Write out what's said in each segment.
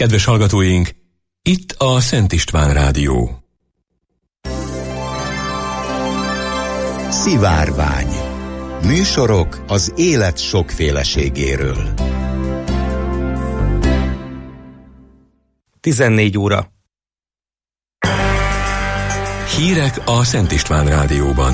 Kedves hallgatóink, itt a Szent István Rádió. Szivárvány. Műsorok az élet sokféleségéről. 14 óra. Hírek a Szent István Rádióban.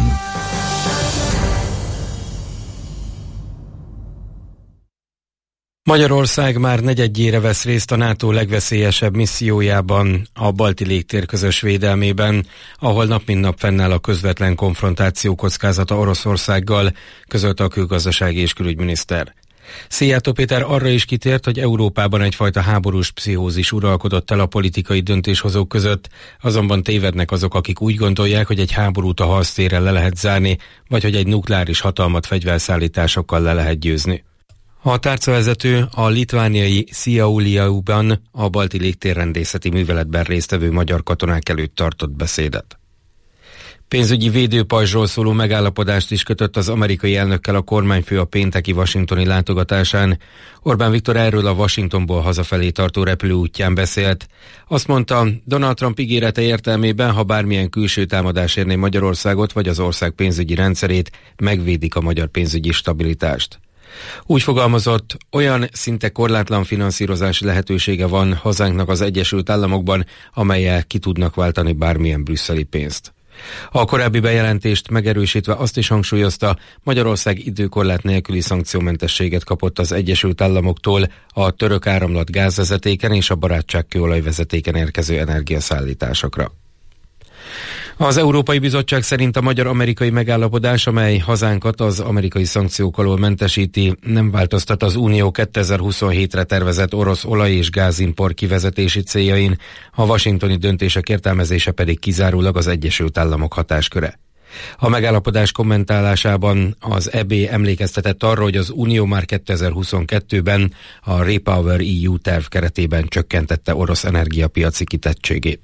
Magyarország már negyedjére vesz részt a NATO legveszélyesebb missziójában, a balti légtér közös védelmében, ahol nap mint nap fennáll a közvetlen konfrontáció kockázata Oroszországgal, közölte a külgazdasági és külügyminiszter. Szijjártó Péter arra is kitért, hogy Európában egyfajta háborús pszichózis uralkodott el a politikai döntéshozók között, azonban tévednek azok, akik úgy gondolják, hogy egy háborút a harctéren le lehet zárni, vagy hogy egy nukleáris hatalmat fegyverszállításokkal le lehet győzni. A tárcavezető a litvániai Šiauliauban a balti légtérrendészeti műveletben résztvevő magyar katonák előtt tartott beszédet. Pénzügyi védőpajzsról szóló megállapodást is kötött az amerikai elnökkel a kormányfő a pénteki washingtoni látogatásán. Orbán Viktor erről a Washingtonból hazafelé tartó repülőútján beszélt. Azt mondta, Donald Trump ígérete értelmében, ha bármilyen külső támadás érné Magyarországot vagy az ország pénzügyi rendszerét, megvédik a magyar pénzügyi stabilitást. Úgy fogalmazott, olyan szinte korlátlan finanszírozási lehetősége van hazánknak az Egyesült Államokban, amellyel ki tudnak váltani bármilyen brüsszeli pénzt. A korábbi bejelentést megerősítve azt is hangsúlyozta, Magyarország időkorlát nélküli szankciómentességet kapott az Egyesült Államoktól a török áramlat gázvezetéken és a barátságkőolajvezetéken érkező energiaszállításokra. Az Európai Bizottság szerint a magyar-amerikai megállapodás, amely hazánkat az amerikai szankciók alól mentesíti, nem változtat az Unió 2027-re tervezett orosz olaj- és gázimport kivezetési céljain, a washingtoni döntések értelmezése pedig kizárólag az Egyesült Államok hatásköre. A megállapodás kommentálásában az EB emlékeztetett arra, hogy az Unió már 2022-ben a Repower EU terv keretében csökkentette orosz energiapiaci kitettségét.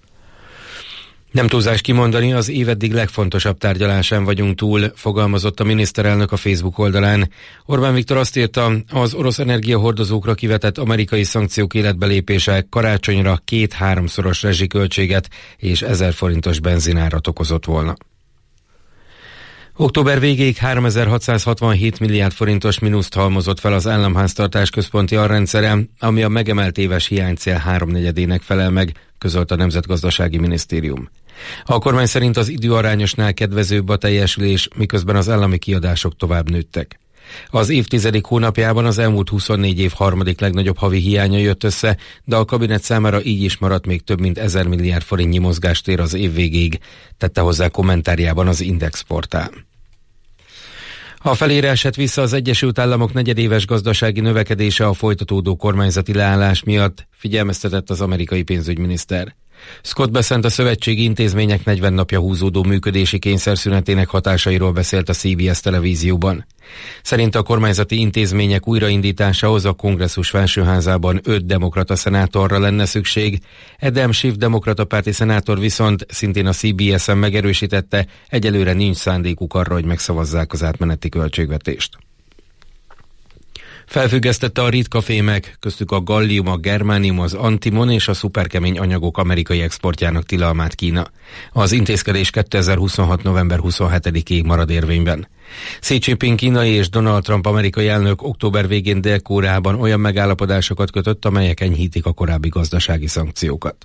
Nem túlzás kimondani, az év eddig legfontosabb tárgyalásán vagyunk túl, fogalmazott a miniszterelnök a Facebook oldalán. Orbán Viktor azt írta, az orosz energiahordozókra kivetett amerikai szankciók életbelépése karácsonyra 2-3-szoros rezsiköltséget és 1000 forintos benzinárat okozott volna. Október végéig 3667 milliárd forintos mínuszt halmozott fel az államháztartás központi alrendszere, ami a megemelt éves hiánycél 3/4-ének felel meg, közölte a Nemzetgazdasági Minisztérium. A kormány szerint az időarányosnál kedvezőbb a teljesülés, miközben az állami kiadások tovább nőttek. Az év 10. hónapjában az elmúlt 24 év harmadik legnagyobb havi hiánya jött össze, de a kabinet számára így is maradt még több mint 1000 milliárd forintnyi mozgástér az év végéig, tette hozzá kommentárjában az Index portál. A felére esett vissza az Egyesült Államok negyedéves gazdasági növekedése a folytatódó kormányzati leállás miatt, figyelmeztetett az amerikai pénzügyminiszter. Scott Bessent a szövetségi intézmények 40 napja húzódó működési kényszerszünetének hatásairól beszélt a CBS televízióban. Szerint a kormányzati intézmények újraindításához a kongresszus felsőházában 5 demokrata szenátorra lenne szükség. Adam Schiff demokrata párti szenátor viszont szintén a CBS-en megerősítette, egyelőre nincs szándékuk arra, hogy megszavazzák az átmeneti költségvetést. Felfüggesztette a ritka fémek, köztük a gallium, a germánium, az antimon és a szuperkemény anyagok amerikai exportjának tilalmát Kína. Az intézkedés 2026. november 27-ig marad érvényben. Xi Jinping kínai és Donald Trump amerikai elnök október végén Dél-Koreában olyan megállapodásokat kötött, amelyek enyhítik a korábbi gazdasági szankciókat.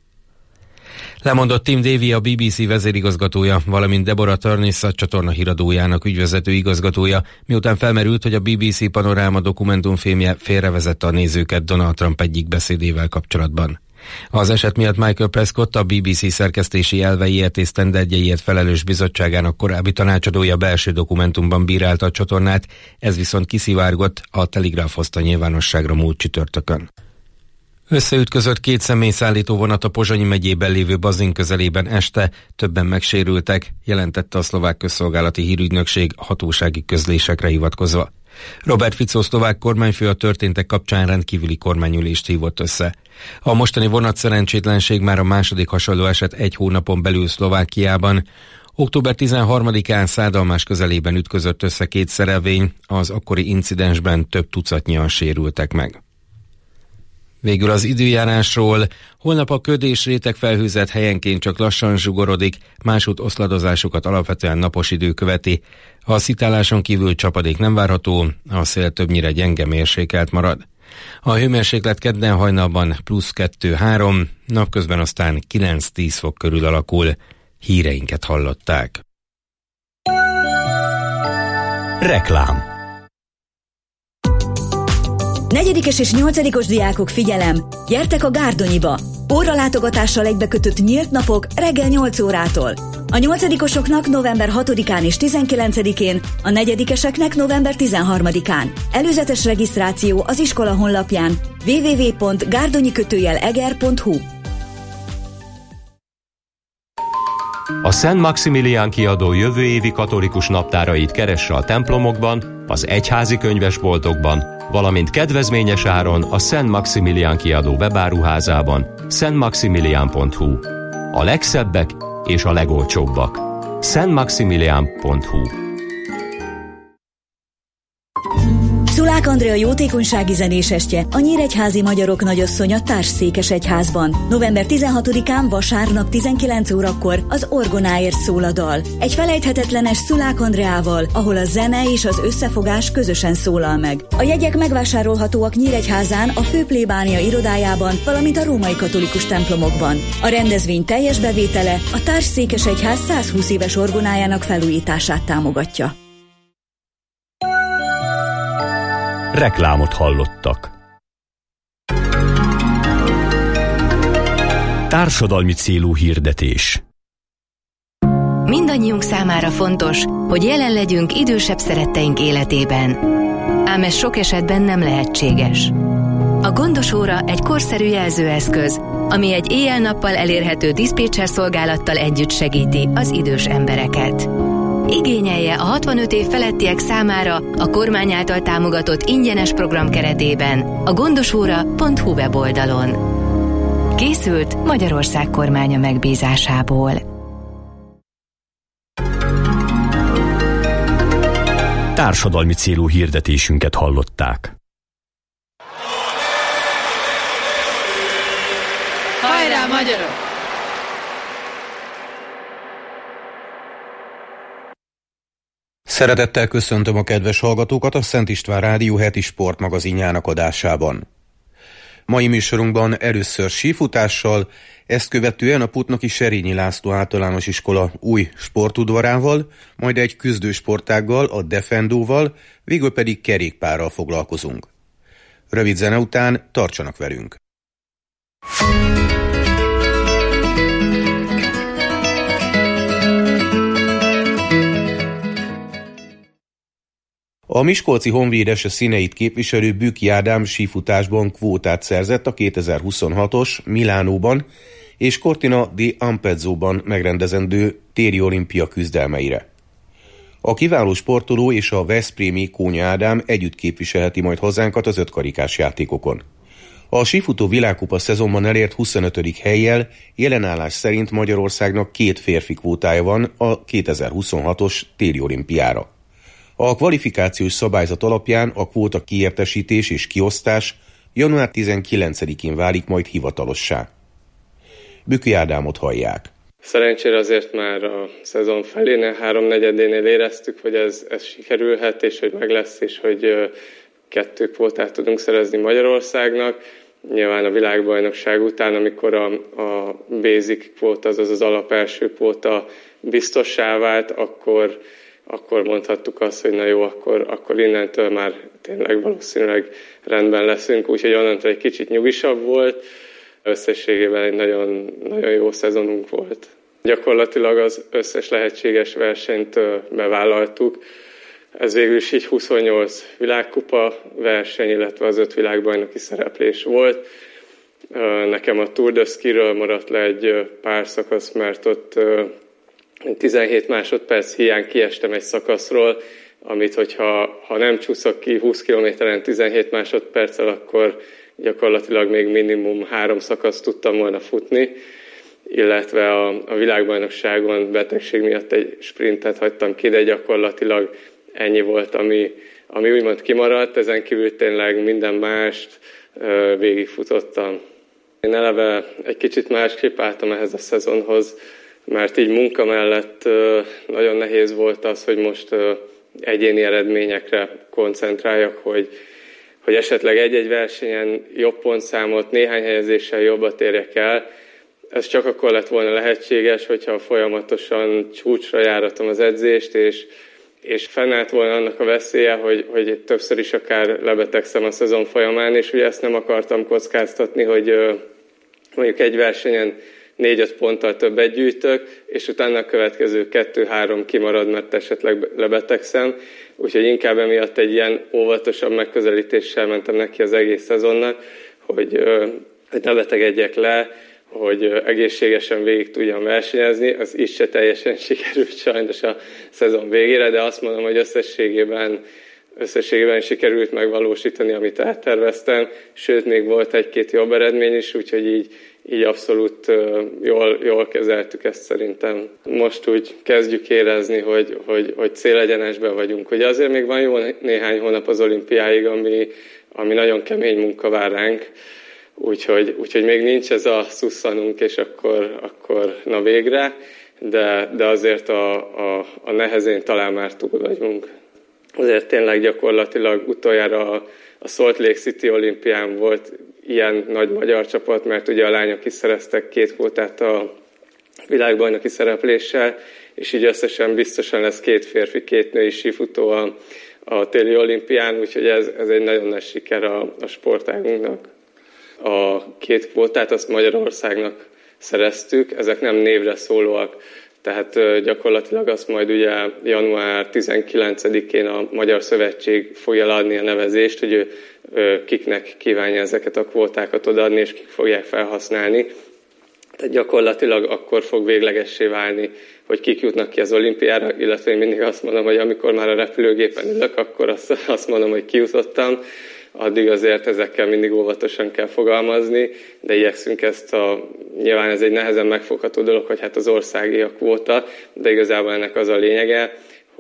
Lemondott Tim Davie, a BBC vezérigazgatója, valamint Deborah Turnis, a csatorna híradójának ügyvezető igazgatója, miután felmerült, hogy a BBC Panoráma dokumentumfilmje félrevezette a nézőket Donald Trump egyik beszédével kapcsolatban. Az eset miatt Michael Prescott, a BBC szerkesztési elveiért és sztenderdjeiért felelős bizottságának korábbi tanácsadója belső dokumentumban bírálta a csatornát, ez viszont kiszivárgott, a Telegraph hozta nyilvánosságra múlt csütörtökön. Összeütközött 2 személyszállító vonat a Pozsonyi megyében lévő Bazin közelében este, többen megsérültek, jelentette a szlovák közszolgálati hírügynökség hatósági közlésekre hivatkozva. Robert Fico szlovák kormányfő a történtek kapcsán rendkívüli kormányülést hívott össze. A mostani vonatszerencsétlenség már a második hasonló eset 1 hónapon belül Szlovákiában. Október 13-án Szádalmás közelében ütközött össze 2 szerelvény, az akkori incidensben több tucatnyian sérültek meg. Végül az időjárásról. Holnap a köd és réteg felhőzet helyenként csak lassan zsugorodik, másút oszladozásokat alapvetően napos idő követi. A szitáláson kívül csapadék nem várható, a szél többnyire gyenge mérsékelt marad. A hőmérséklet kedden hajnalban +2-3, napközben aztán 9-10 fok körül alakul. Híreinket hallották. Reklám. Negyedikes és 8-os diákok, figyelem! Gyertek a Gárdonyiba! Óralátogatással egybekötött nyílt napok reggel 8 órától. A 8-osoknak november 6-án és 19-én, a negyedikeseknek november 13-án. Előzetes regisztráció az iskola honlapján www.gárdonyi-eger.hu. A Szent Maximilián kiadó jövő évi katolikus naptárait keresse a templomokban, az egyházi könyvesboltokban, valamint kedvezményes áron a Szent Maximilián kiadó webáruházában, szentmaximilián.hu. A legszebbek és a legolcsóbbak. szentmaximilián.hu. Szulák Andrea jótékonysági zenésestje, a Nyíregyházi Magyarok Nagyasszonya Társszékesegyházban. November 16-án vasárnap 19 órakor az orgonáért szól a dal. Egy felejthetetlenes Szulák Andreával, ahol a zene és az összefogás közösen szólal meg. A jegyek megvásárolhatóak Nyíregyházán, a főplébánia irodájában, valamint a római katolikus templomokban. A rendezvény teljes bevétele a Társszékesegyház 120 éves orgonájának felújítását támogatja. Reklámot hallottak. Társadalmi célú hirdetés. Mindannyiunk számára fontos, hogy jelen legyünk idősebb szeretteink életében. Ám ez sok esetben nem lehetséges. A gondos óra egy korszerű jelzőeszköz, ami egy éjjel-nappal elérhető diszpécser szolgálattal együtt segíti az idős embereket. Igényelje a 65 év felettiek számára a kormány által támogatott ingyenes program keretében a gondosóra.hu weboldalon. Készült Magyarország kormánya megbízásából. Társadalmi célú hirdetésünket hallották. Hajrá, magyarok! Szeretettel köszöntöm a kedves hallgatókat a Szent István Rádió heti sportmagazinjának adásában. Mai műsorunkban először sífutással, ezt követően a Putnoki Serényi László Általános Iskola új sportudvarával, majd egy küzdősportággal, a Defendóval, végül pedig kerékpárral foglalkozunk. Rövid zene után tartsanak velünk! A miskolci Honvéd színeit képviselő Bükki Ádám sífutásban kvótát szerzett a 2026-os Milánóban és Cortina di Ampezzoban megrendezendő téli olimpia küzdelmeire. A kiváló sportoló és a veszprémi Kónya Ádám együtt képviselheti majd hazánkat az ötkarikás játékokon. A sífutó világkupa szezonban elért 25. hellyel jelenállás szerint Magyarországnak 2 férfi kvótája van a 2026-os téli olimpiára. A kvalifikációs szabályzat alapján a kvóta kiértesítés és kiosztás január 19-én válik majd hivatalossá. Bükki Ádámot hallják. Szerencsére azért már a szezon felénél, 3/4-énél éreztük, hogy ez sikerülhet, és hogy meg lesz, és hogy 2 kvótát tudunk szerezni Magyarországnak. Nyilván a világbajnokság után, amikor a basic kvóta, azaz az alapelső kvóta biztossá vált, akkor mondhattuk azt, hogy na jó, akkor innentől már tényleg valószínűleg rendben leszünk, úgyhogy onnantól egy kicsit nyugisabb volt. Összességében egy nagyon, nagyon jó szezonunk volt. Gyakorlatilag az összes lehetséges versenyt bevállaltuk. Ez végül is így 28 világkupa verseny, illetve az 5 világbajnoki szereplés volt. Nekem a Tour de Skiről maradt le egy pár szakasz, mert ott 17 másodperc hiány kiestem egy szakaszról, amit hogyha nem csúszok ki 20 kilométeren 17 másodperccel, akkor gyakorlatilag még minimum 3 szakaszt tudtam volna futni, illetve a világbajnokságon betegség miatt egy sprintet hagytam ki, de gyakorlatilag ennyi volt, ami úgymond kimaradt. Ezen kívül tényleg minden mást végigfutottam. Én eleve egy kicsit másképp álltam ehhez a szezonhoz, mert így munka mellett nagyon nehéz volt az, hogy most egyéni eredményekre koncentráljak, hogy esetleg egy-egy versenyen jobb pontszámot, néhány helyezéssel jobbat érjek el. Ez csak akkor lett volna lehetséges, hogyha folyamatosan csúcsra járatom az edzést, és fennállt volna annak a veszélye, hogy többször is akár lebetegszem a szezon folyamán, és ugye ezt nem akartam kockáztatni, hogy mondjuk egy versenyen 4-5 ponttal többet gyűjtök, és utána a következő 2-3 kimarad, mert esetleg lebetegszem. Úgyhogy inkább emiatt egy ilyen óvatosabb megközelítéssel mentem neki az egész szezonnak, hogy ne betegedjek le, hogy egészségesen végig tudjam versenyezni. Az is se teljesen sikerült sajnos a szezon végére, de azt mondom, hogy összességében sikerült megvalósítani, amit elterveztem, sőt, még volt egy-két jobb eredmény is, úgyhogy így abszolút jól kezeltük ezt szerintem. Most úgy kezdjük érezni, hogy célegyenesben vagyunk. Ugye azért még van jó néhány hónap az olimpiáig, ami nagyon kemény munka vár ránk, úgyhogy még nincs ez a szusszanunk, és akkor na végre, de azért a nehezén talán már túl vagyunk. Azért tényleg gyakorlatilag utoljára a Salt Lake City olimpián volt ilyen nagy magyar csapat, mert ugye a lányok is szereztek 2 kvótát a világbajnoki szerepléssel, és így összesen biztosan lesz 2 férfi, 2 női sífutó a téli olimpián, úgyhogy ez egy nagyon nagy siker a sportágunknak. A 2 kvótát azt Magyarországnak szereztük, ezek nem névre szólóak, tehát gyakorlatilag azt majd ugye január 19-én a Magyar Szövetség fogja adni a nevezést, hogy ő kiknek kívánja ezeket a kvótákat odaadni, és kik fogják felhasználni. Tehát gyakorlatilag akkor fog véglegessé válni, hogy kik jutnak ki az olimpiára, illetve én mindig azt mondom, hogy amikor már a repülőgépen ülök, akkor azt mondom, hogy kijutottam. Addig azért ezekkel mindig óvatosan kell fogalmazni, de igyekszünk nyilván ez egy nehezen megfogható dolog, hogy hát az országi a kvóta, de igazából ennek az a lényege,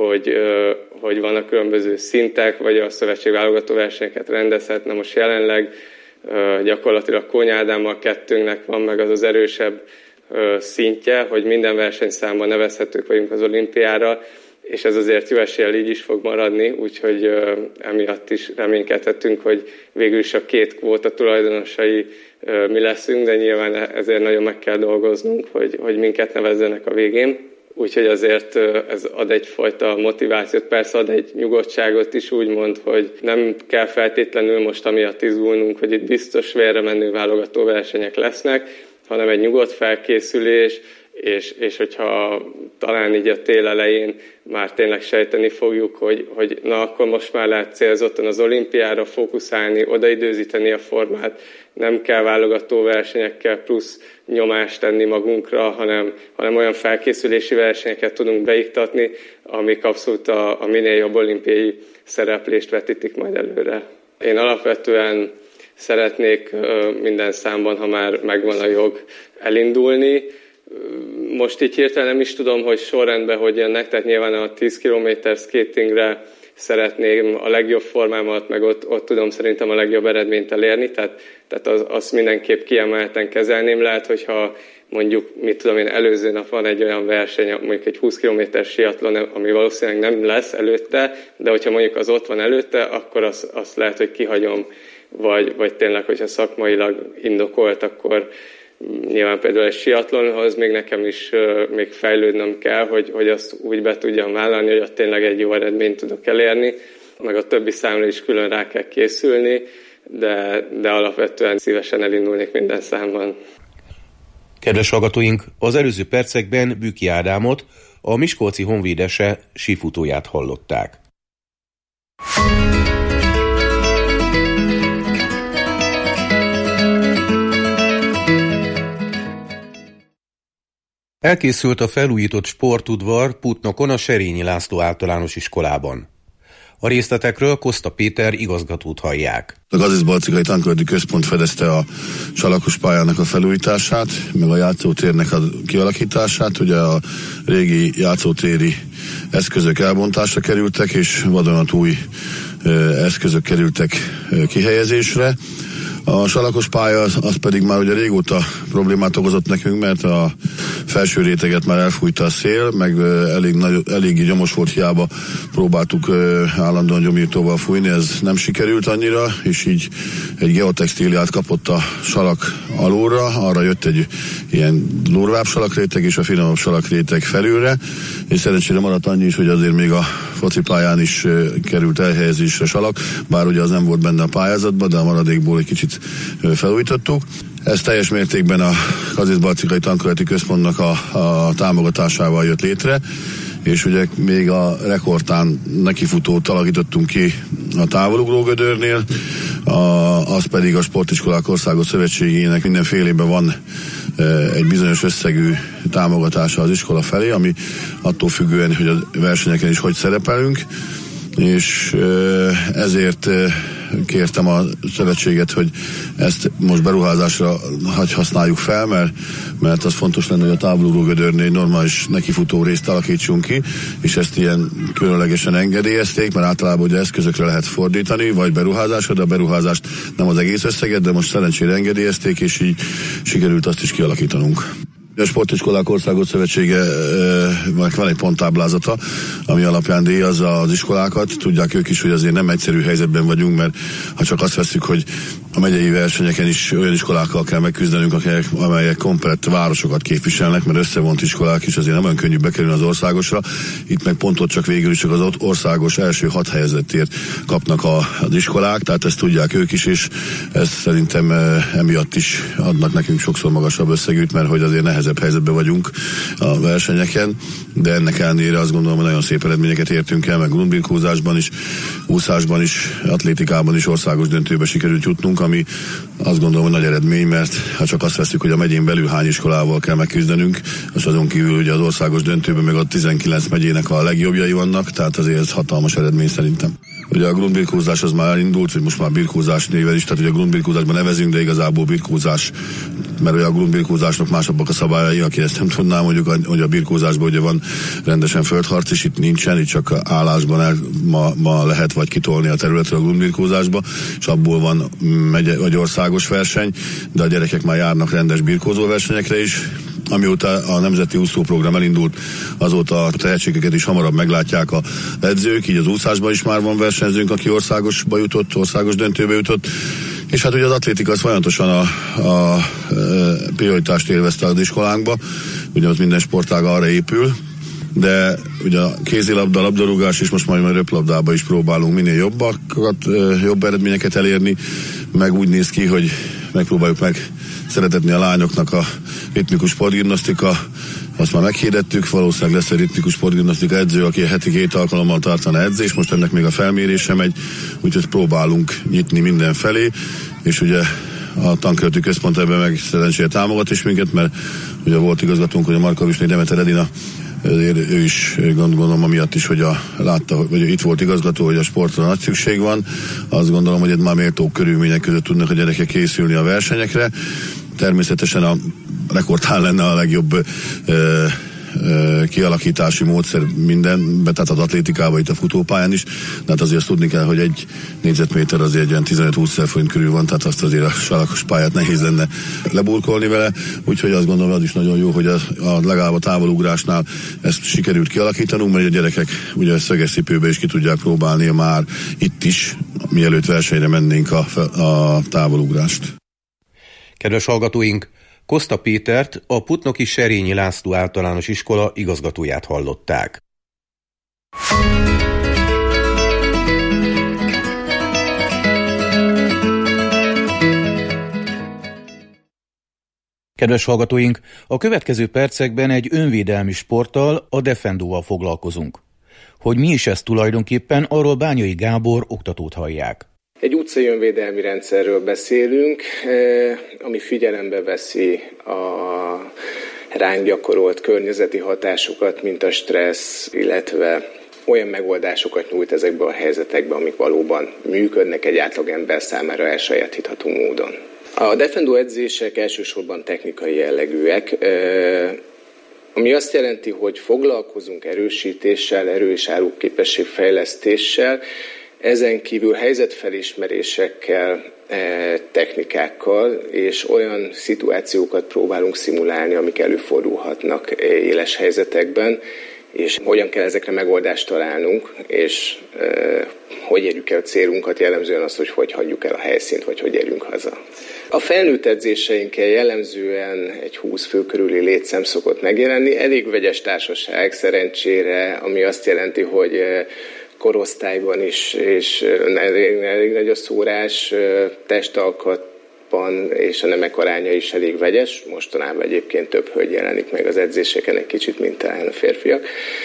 hogy vannak különböző szintek, vagy a szövetség válogató versenyeket rendezhet. Na most jelenleg gyakorlatilag Kónya Ádámmal kettőnknek van meg az erősebb szintje, hogy minden versenyszámban nevezhetők vagyunk az olimpiára, és ez azért jó eséllyel így is fog maradni, úgyhogy emiatt is reménykedhetünk, hogy végül is a 2 kvóta tulajdonosai mi leszünk, de nyilván ezért nagyon meg kell dolgoznunk, hogy minket nevezzenek a végén. Úgyhogy azért ez ad egyfajta motivációt, persze ad egy nyugodtságot is, úgymond, hogy nem kell feltétlenül most amiatt izgulnunk, hogy itt biztos vérre menő válogató versenyek lesznek, hanem egy nyugodt felkészülés, és hogyha talán így a tél elején már tényleg sejteni fogjuk, hogy na akkor most már lehet célzottan az olimpiára fókuszálni, odaidőzíteni a formát, nem kell válogató versenyekkel plusz nyomást tenni magunkra, hanem olyan felkészülési versenyeket tudunk beiktatni, amik abszolút a minél jobb olimpiai szereplést vetítik majd előre. Én alapvetően szeretnék minden számban, ha már megvan a jog, elindulni. Most így hirtelen nem is tudom, hogy sorrendben hogy jönnek, tehát nyilván a 10 km skatingre szeretném a legjobb formámat, meg ott tudom szerintem a legjobb eredményt elérni, tehát azt mindenképp kiemelten kezelném. Lehet, hogyha mondjuk, előző nap van egy olyan verseny, mondjuk egy 20 km siatlon, ami valószínűleg nem lesz előtte, de hogyha mondjuk az ott van előtte, akkor azt lehet, hogy kihagyom, vagy tényleg, hogyha szakmailag indokolt, akkor nyilván például egy siatlonhoz még nekem is még fejlődnöm kell, hogy azt úgy be tudjam vállalni, hogy ott tényleg egy jó eredményt tudok elérni, meg a többi számra is külön rá kell készülni, de alapvetően szívesen elindulnék minden számban. Kedves hallgatóink, az előző percekben Büki Ádámot, a miskolci Honvéd SE sífutóját hallották. Elkészült a felújított sportudvar Putnokon a Serényi László általános iskolában. A részletekről Koszta Péter igazgatót hallják. A Gazdész-Balcikai Tanköri Központ fedezte a salakos pályának a felújítását, meg a játszótérnek a kialakítását. Ugye a régi játszótéri eszközök elbontásra kerültek, és vadonatúj eszközök kerültek kihelyezésre. A salakos pálya az pedig már ugye régóta problémát okozott nekünk, mert a felső réteget már elfújta a szél, meg elég gyomos volt, hiába próbáltuk állandóan gyomírtóval fújni, ez nem sikerült annyira, és így egy geotextíliát kapott a salak alulra, arra jött egy ilyen durvább salakréteg és a finomabb salakréteg felülre, és szerencsére maradt annyi is, hogy azért még a focipályán is került elhelyezésre salak, bár ugye az nem volt benne a pályázatban, de a maradékból egy kicsit felújítottuk. Ez teljes mértékben a Kazincbarcikai Tankolati Központnak a támogatásával jött létre, és ugye még a rekordtán nekifutót alakítottunk ki a távolugrógödörnél, az pedig a Sportiskolák Országos Szövetségének mindenfélében van egy bizonyos összegű támogatása az iskola felé, ami attól függően, hogy a versenyeken is hogy szerepelünk, és ezért kértem a szövetséget, hogy ezt most beruházásra használjuk fel, mert az fontos lenne, hogy a távolugrógödörnél egy normális nekifutó részt alakítsunk ki, és ezt ilyen különlegesen engedélyezték, mert általában ugye eszközökre lehet fordítani, vagy beruházásra, de a beruházást nem az egész összeget, de most szerencsére engedélyezték, és így sikerült azt is kialakítanunk. A Sportiskolák Országos Szövetsége van egy ponttáblázata, ami alapján díjazza az iskolákat. Tudják ők is, hogy azért nem egyszerű helyzetben vagyunk, mert ha csak azt veszük, hogy a megyei versenyeken is olyan iskolákkal kell megküzdenünk, amelyek komplett városokat képviselnek, mert összevont iskolák is azért nem olyan könnyű bekerülni az országosra. Itt meg pontot csak végül is csak az országos első 6 helyezettért kapnak az iskolák, tehát ezt tudják ők is, és ezt szerintem emiatt is adnak nekünk sokszor magasabb összegűt, mert hogy azért nehezebb helyzetben vagyunk a versenyeken, de ennek ellenére azt gondolom, hogy nagyon szép eredményeket értünk el, meg grundbirkózásban is, úszásban is, atlétikában is országos döntőbe sikerült jutnunk, ami azt gondolom, hogy nagy eredmény, mert ha csak azt veszük, hogy a megyén belül hány iskolával kell megküzdenünk, és azon kívül ugye az országos döntőben meg a 19 megyének a legjobbjai vannak, tehát azért ez hatalmas eredmény szerintem. Ugye a grundbirkózás az már elindult, vagy most már birkózás néven is, tehát ugye a grundbirkózásban nevezünk, de igazából birkózás, mert ugye a grundbirkózásnak másabbak a szabályai, aki ezt nem tudná, mondjuk, hogy a birkózásban ugye van rendesen földharc, és itt nincsen, itt csak állásban ma lehet vagy kitolni a területről a grundbirkózásba, és abból van vagy országos verseny, de a gyerekek már járnak rendes birkózó versenyekre is. Amióta a Nemzeti Úszóprogram elindult, azóta a tehetségeket is hamarabb meglátják a edzők, így az úszásban is már van versenyzőnk, aki országosba jutott, országos döntőbe jutott, és hát ugye az atlétika az folyamatosan a prioritást élvezte az iskolánkba, ugye az minden sportág arra épül, de ugye a kézilabda, labdarúgás és most majd a röplabdába is próbálunk minél jobb eredményeket elérni, meg úgy néz ki, hogy megpróbáljuk szeretetni a lányoknak a ritmikus sportgimnasztika, azt már meghirdettük, valószínűleg lesz egy ritmikus sportgimnasztika edző, aki heti 2 alkalommal tartana edzés, most ennek még a felmérése megy, úgyhogy próbálunk nyitni mindenfelé, és ugye a Tankolati Központ ebben meg szerencsére támogat is minket, mert ugye volt igazgatónk, hogy a Markovicsné Demeter Edina, ő is gondolom amiatt is, hogy látta, vagy itt volt igazgató, hogy a sportra nagy szükség van. Azt gondolom, hogy itt már méltó körülmények között tudnak a gyerekek készülni a versenyekre. Természetesen a rekordtán lenne a legjobb kialakítási módszer mindenben, tehát az atlétikában, itt a futópályán is, de hát azért azt tudni kell, hogy egy négyzetméter azért olyan 15-20 forint körül van, tehát azt azért a salakos pályát nehéz lenne leburkolni vele, úgyhogy azt gondolom, az is nagyon jó, hogy legalább a távolugrásnál ezt sikerült kialakítanunk, mert a gyerekek ugye szögeszcipőbe is ki tudják próbálni már itt is, mielőtt versenyre mennénk a távolugrást. Kedves hallgatóink, Koszta Pétert, a putnoki Serényi László általános iskola igazgatóját hallották. Kedves hallgatóink, a következő percekben egy önvédelmi sporttal, a Defendóval foglalkozunk. Hogy mi is ez tulajdonképpen, arról Bányai Gábor oktatót hallják. Egy utcai önvédelmi rendszerről beszélünk, ami figyelembe veszi a ránk gyakorolt környezeti hatásokat, mint a stressz, illetve olyan megoldásokat nyújt ezekben a helyzetekben, amik valóban működnek egy átlagember számára elsajátítható módon. A Defendó edzések elsősorban technikai jellegűek, ami azt jelenti, hogy foglalkozunk erősítéssel, erő- és állóképességfejlesztéssel, ezen kívül helyzetfelismerésekkel, technikákkal, és olyan szituációkat próbálunk szimulálni, amik előfordulhatnak éles helyzetekben, és hogyan kell ezekre megoldást találnunk, és hogy érjük el a célunkat, jellemzően azt, hogy hagyjuk el a helyszínt, vagy hogy érjünk haza. A felnőtt edzéseinkkel jellemzően egy 20 fő körüli létszám szokott megjelenni, elég vegyes társaság szerencsére, ami azt jelenti, hogy korosztályban is, és elég nagy a szórás, testalkatban, és a nemek aránya is elég vegyes. Mostanában egyébként több hölgy jelenik meg az edzéseken egy kicsit, mint talán a férfiak.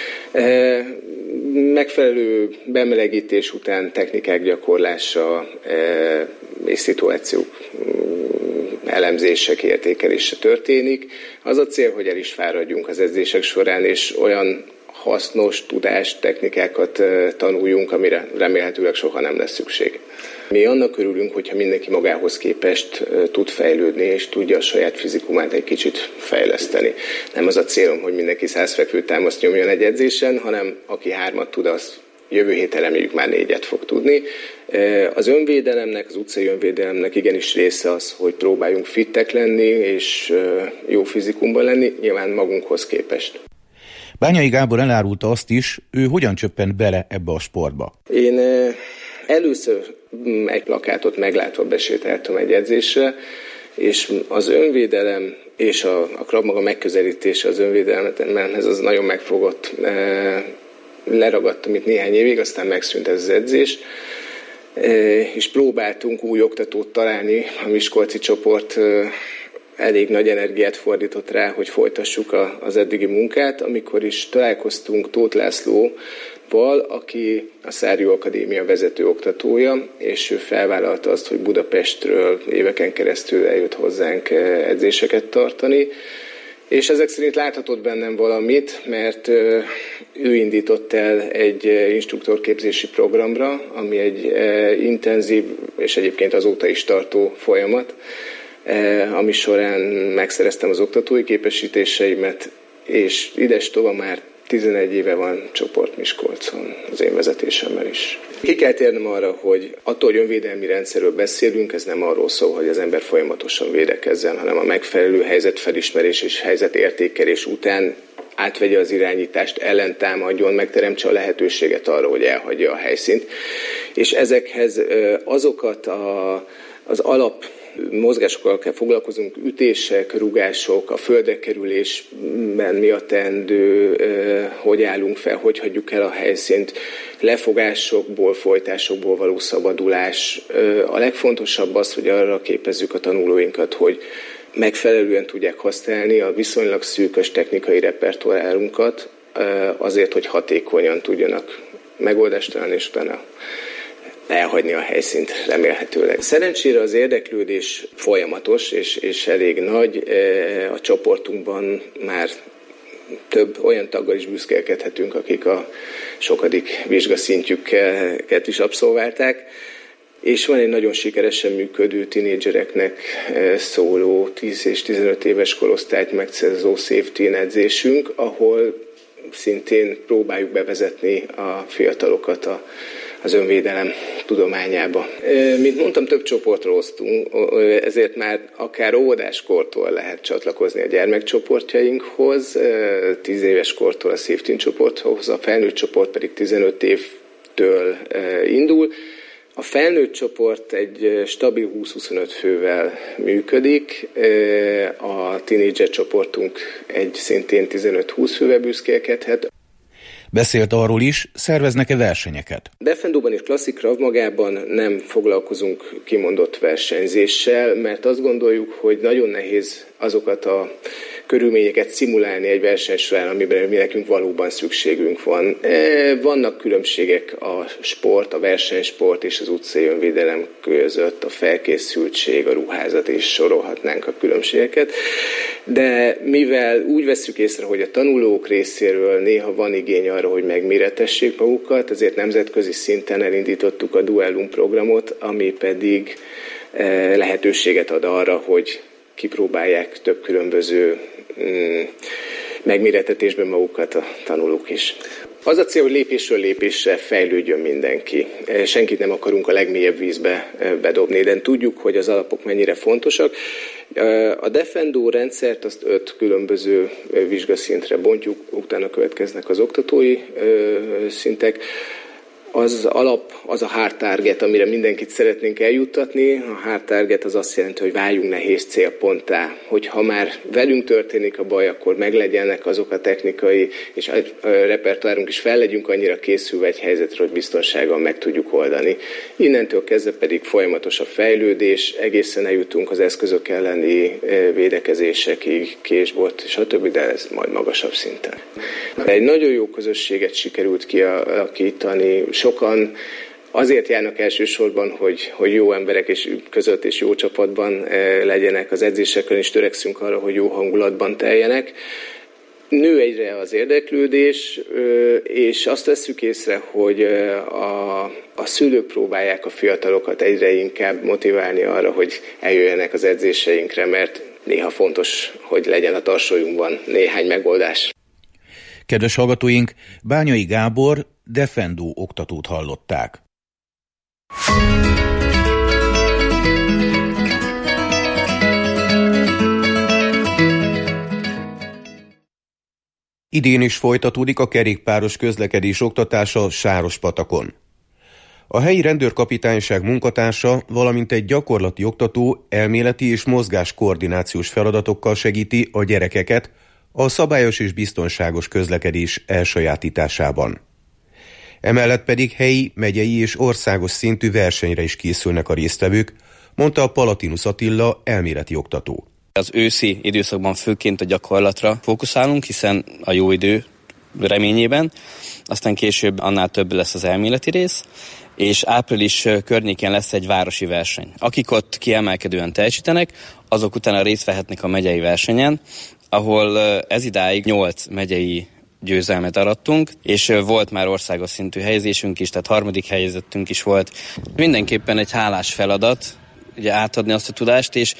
Megfelelő bemelegítés után technikák gyakorlása és szituációk elemzések, értékelése történik. Az a cél, hogy el is fáradjunk az edzések során, és olyan hasznos tudást, technikákat tanuljunk, amire remélhetőleg soha nem lesz szükség. Mi annak örülünk, hogyha mindenki magához képest tud fejlődni, és tudja a saját fizikumát egy kicsit fejleszteni. Nem az a célom, hogy mindenki 100 fekvőtámaszt nyomjon egy edzésen, hanem aki 3 tud, az jövő héten reméljük már 4 fog tudni. Az önvédelemnek, az utcai önvédelemnek igenis része az, hogy próbáljunk fittek lenni, és jó fizikumban lenni, nyilván magunkhoz képest. Bányai Gábor elárulta azt is, ő hogyan csöppent bele ebbe a sportba. Én először egy plakátot meglátva besétáltam egy edzésre, és az önvédelem és a Krav Maga megközelítése az önvédelemhez az nagyon megfogott. Leragadtam itt néhány évig, aztán megszűnt ez az edzés, és próbáltunk új oktatót találni. A miskolci csoport elég nagy energiát fordított rá, hogy folytassuk az eddigi munkát, amikor is találkoztunk Tóth Lászlóval, aki a Szárjú Akadémia vezető oktatója, és ő felvállalta azt, hogy Budapestről éveken keresztül eljött hozzánk edzéseket tartani, és ezek szerint láthatott bennem valamit, mert ő indított el egy instruktorképzési programra, ami egy intenzív és egyébként azóta is tartó folyamat, ami során megszereztem az oktatói képesítéseimet, és idestova már 11 éve van csoport Miskolcon, az én vezetésemmel is. Ki kell térnem arra, hogy attól, hogy önvédelmi rendszerről beszélünk, ez nem arról szól, hogy az ember folyamatosan védekezzen, hanem a megfelelő helyzetfelismerés és helyzetértékelés után átvegye az irányítást, ellentámadjon, megteremtse a lehetőséget arra, hogy elhagyja a helyszínt. És ezekhez azokat az alap mozgásokkal kell foglalkozunk, ütések, rugások, a földre kerülésben mi a teendő, hogy állunk fel, hogy hagyjuk el a helyszínt, lefogásokból, folytásokból való szabadulás. A legfontosabb az, hogy arra képezzük a tanulóinkat, hogy megfelelően tudják használni a viszonylag szűkös technikai repertoárunkat azért, hogy hatékonyan tudjanak megoldást találni, és utána elhagyni a helyszínt remélhetőleg. Szerencsére az érdeklődés folyamatos és elég nagy. A csoportunkban már több olyan taggal is büszkélkedhetünk, akik a sokadik vizsgaszintjüket is abszolválták. És van egy nagyon sikeresen működő tinédzsereknek szóló 10 és 15 éves korosztályt megcélzó safety edzésünk, ahol szintén próbáljuk bevezetni a fiatalokat az önvédelem tudományába. Mint mondtam, több csoportra osztunk, ezért már akár óvodáskortól lehet csatlakozni a gyermekcsoportjainkhoz, 10 éves kortól a safety csoporthoz, a felnőtt csoport pedig 15 évtől indul. A felnőtt csoport egy stabil 20-25 fővel működik, a tínédzser csoportunk egy szintén 15-20 fővel büszkélkedhet. Beszélt arról is, szerveznek-e versenyeket? Defendóban és klasszik Krav Magában nem foglalkozunk kimondott versenyzéssel, mert azt gondoljuk, hogy nagyon nehéz azokat a körülményeket szimulálni egy verseny során, amiben mi nekünk valóban szükségünk van. Vannak különbségek a sport, a versenysport és az utcai önvédelem között, a felkészültség, a ruházat, és sorolhatnánk a különbségeket. De mivel úgy vesszük észre, hogy a tanulók részéről néha van igény arra, hogy megméretessék magukat, ezért nemzetközi szinten elindítottuk a Duellum programot, ami pedig lehetőséget ad arra, hogy kipróbálják több különböző megmérettetésben magukat a tanulók is. Az a cél, hogy lépésről lépésre fejlődjön mindenki. Senkit nem akarunk a legmélyebb vízbe bedobni, de tudjuk, hogy az alapok mennyire fontosak. A Defendo rendszert azt 5 különböző vizsgaszintre bontjuk, utána következnek az oktatói szintek. Az alap, az a hard target, amire mindenkit szeretnénk eljuttatni. A hard target az azt jelenti, hogy váljunk nehéz célponttá. Hogyha már velünk történik a baj, akkor meglegyenek azok a technikai és a repertoárunk is, fel legyünk annyira készülve egy helyzetre, hogy biztonsággal meg tudjuk oldani. Innentől kezdve pedig folyamatos a fejlődés, egészen eljutunk az eszközök elleni védekezésekig, késbot, stb., de ez majd magasabb szinten. Egy nagyon jó közösséget sikerült kialakítani. Sokan azért járnak elsősorban, hogy jó emberek között és jó csapatban legyenek az edzéseken, és törekszünk arra, hogy jó hangulatban teljenek. Nő egyre az érdeklődés, és azt vesszük észre, hogy a szülők próbálják a fiatalokat egyre inkább motiválni arra, hogy eljöjjenek az edzéseinkre, mert néha fontos, hogy legyen a tarsolyunkban néhány megoldás. Kedves hallgatóink, Bányai Gábor Defendo oktatót hallották. Idén is folytatódik a kerékpáros közlekedés oktatása Sárospatakon. A helyi rendőrkapitányság munkatársa, valamint egy gyakorlati oktató elméleti és mozgáskoordinációs feladatokkal segíti a gyerekeket a szabályos és biztonságos közlekedés elsajátításában. Emellett pedig helyi, megyei és országos szintű versenyre is készülnek a résztvevők, mondta a Palatinus Attila elméleti oktató. Az őszi időszakban főként a gyakorlatra fókuszálunk, hiszen a jó idő reményében, aztán később annál több lesz az elméleti rész, és április környékén lesz egy városi verseny. Akik ott kiemelkedően teljesítenek, azok utána részt vehetnek a megyei versenyen, ahol ezidáig 8 megyei győzelmet arattunk, és volt már országos szintű helyezésünk is, tehát 3. helyezettünk is volt. Mindenképpen egy hálás feladat, ugye átadni azt a tudást, és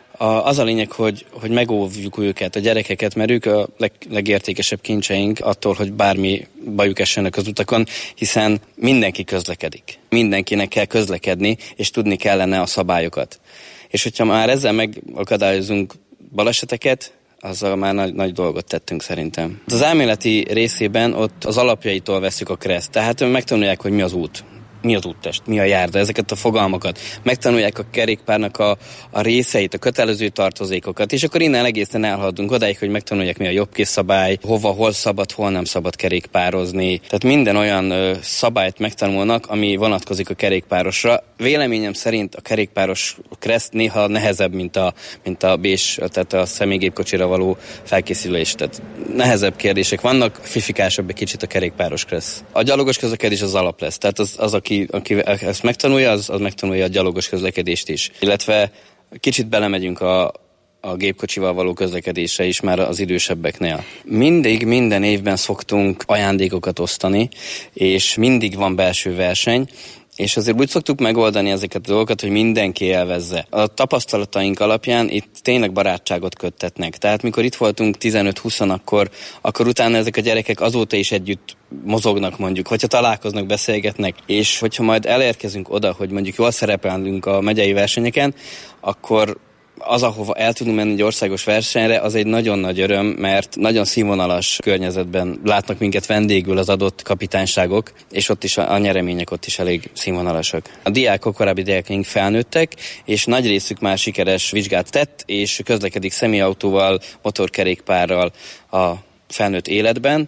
az a lényeg, hogy megóvjuk őket, a gyerekeket, mert ők a legértékesebb kincseink attól, hogy bármi bajuk essenek az utakon, hiszen mindenki közlekedik. Mindenkinek kell közlekedni, és tudni kellene a szabályokat. És hogyha már ezzel megakadályozunk baleseteket, azzal már nagy dolgot tettünk szerintem. Az elméleti részében ott az alapjaitól veszük a kreszt, tehát megtanulják, hogy mi az út. Mi az úttest, mi a járda, ezeket a fogalmakat. Megtanulják a kerékpárnak a részeit, a kötelező tartozékokat, és akkor innen egészen elhaladunk odáig, hogy megtanulják, mi a jobbkészszabály, hol szabad, hol nem szabad kerékpározni. Tehát minden olyan szabályt megtanulnak, ami vonatkozik a kerékpárosra. Véleményem szerint a kerékpáros kreszt néha nehezebb, mint a BÉS, tehát a személygépkocsira való felkészülés. Tehát nehezebb kérdések vannak, fifikásabb egy kicsit a kerékpáros kreszt. A gyalogos közlekedés az alap lesz, tehát az aki ezt megtanulja, az megtanulja a gyalogos közlekedést is. Illetve kicsit belemegyünk a gépkocsival való közlekedésre is már az idősebbeknél. Minden évben szoktunk ajándékokat osztani, és mindig van belső verseny, és azért úgy szoktuk megoldani ezeket a dolgokat, hogy mindenki élvezze. A tapasztalataink alapján itt tényleg barátságot köttetnek. Tehát mikor itt voltunk 15-20, akkor utána ezek a gyerekek azóta is együtt mozognak mondjuk, hogyha találkoznak, beszélgetnek, és hogyha majd elérkezünk oda, hogy mondjuk jól szerepelünk a megyei versenyeken, akkor az, ahova el tudunk menni egy országos versenyre, az egy nagyon nagy öröm, mert nagyon színvonalas környezetben látnak minket vendégül az adott kapitányságok, és ott is a nyeremények ott is elég színvonalasak. A diákok, korábbi diákaink felnőttek, és nagy részük már sikeres vizsgát tett, és közlekedik személyautóval, motorkerékpárral a felnőtt életben,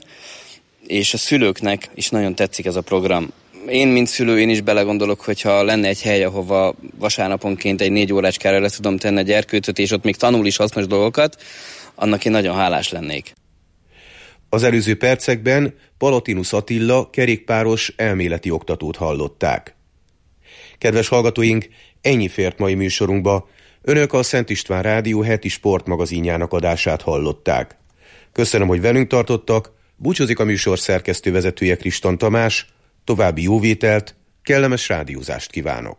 és a szülőknek is nagyon tetszik ez a program. Én, mint szülő, én is belegondolok, hogyha lenne egy hely, ahova vasárnaponként egy 4 órácskára le tudom tenni a gyerkőcöt, és ott még tanul is hasznos dolgokat, annak én nagyon hálás lennék. Az előző percekben Palatinus Attila kerékpáros elméleti oktatót hallották. Kedves hallgatóink, ennyi fért mai műsorunkba. Önök a Szent István Rádió heti sportmagazinjának adását hallották. Köszönöm, hogy velünk tartottak, búcsúzik a műsor szerkesztővezetője Kriston Tamás. További jóvételt, kellemes rádiózást kívánok!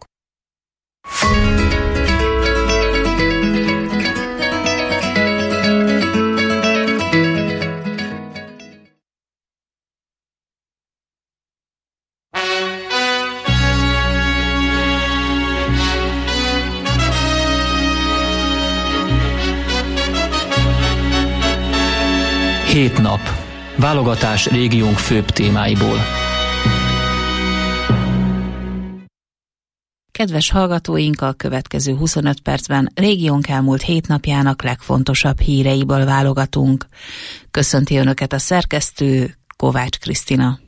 7 nap. Válogatás régiónk főbb témáiból. Kedves hallgatóink, a következő 25 percben régiónk elmúlt 7 napjának legfontosabb híreiből válogatunk. Köszönti Önöket a szerkesztő, Kovács Krisztina.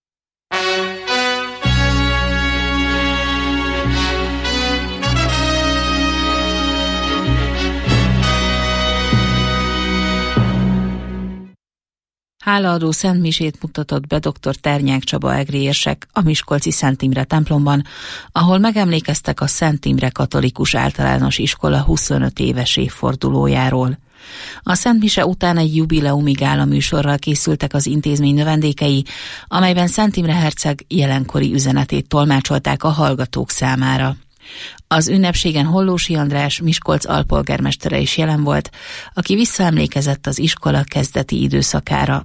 Hálaadó szentmisét mutatott be dr. Ternyák Csaba egri érsek a miskolci Szent Imre templomban, ahol megemlékeztek a Szent Imre Katolikus Általános Iskola 25 éves évfordulójáról. A Szent Mise után egy jubileumi gála műsorral készültek az intézmény növendékei, amelyben Szent Imre herceg jelenkori üzenetét tolmácsolták a hallgatók számára. Az ünnepségen Hollósy András, Miskolc alpolgármestere is jelen volt, aki visszaemlékezett az iskola kezdeti időszakára.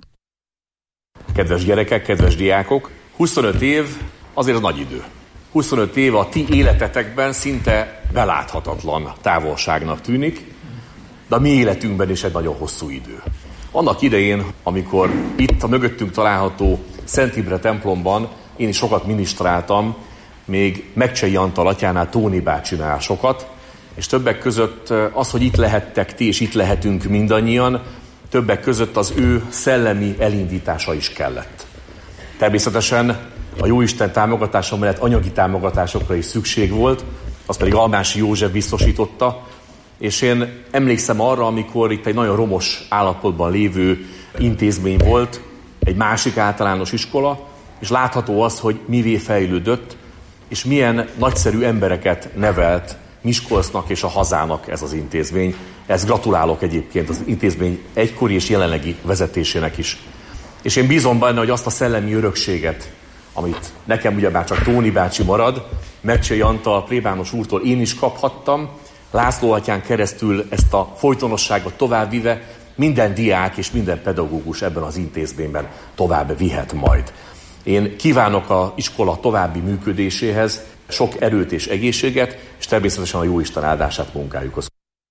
Kedves gyerekek, kedves diákok, 25 év azért nagy idő. 25 év a ti életetekben szinte beláthatatlan távolságnak tűnik, de a mi életünkben is egy nagyon hosszú idő. Annak idején, amikor itt a mögöttünk található Szent Imre templomban én is sokat minisztráltam, még Megcsei Antal atyánál, Tóni bácsinál sokat, és többek között az, hogy itt lehettek ti, és itt lehetünk mindannyian, többek között az ő szellemi elindítása is kellett. Természetesen a Jóisten támogatása mellett anyagi támogatásokra is szükség volt, azt pedig Almási József biztosította, és én emlékszem arra, amikor itt egy nagyon romos állapotban lévő intézmény volt, egy másik általános iskola, és látható az, hogy mivé fejlődött, és milyen nagyszerű embereket nevelt Miskolcnak és a hazának ez az intézmény. Ezt gratulálok egyébként az intézmény egykori és jelenlegi vezetésének is. És én bízom benne, hogy azt a szellemi örökséget, amit nekem ugyebár csak Tóni bácsi marad, Megcsei Antal plébános úrtól én is kaphattam, László atyán keresztül ezt a folytonosságot továbbvive minden diák és minden pedagógus ebben az intézményben tovább vihet majd. Én kívánok az iskola további működéséhez sok erőt és egészséget, és természetesen a Jóisten áldását munkájukhoz.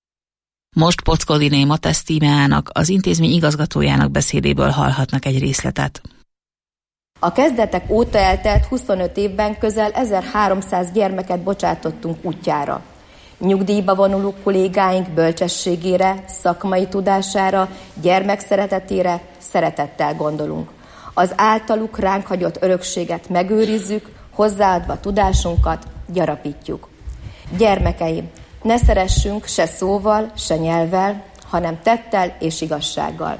Most Poczkodi Néma Tímeának, az intézmény igazgatójának beszédéből hallhatnak egy részletet. A kezdetek óta eltelt 25 évben közel 1300 gyermeket bocsátottunk útjára. Nyugdíjba vonuló kollégáink bölcsességére, szakmai tudására, gyermekszeretetére szeretettel gondolunk. Az általuk ránk hagyott örökséget megőrizzük, hozzáadva tudásunkat gyarapítjuk. Gyermekeim, ne szeressünk se szóval, se nyelvvel, hanem tettel és igazsággal.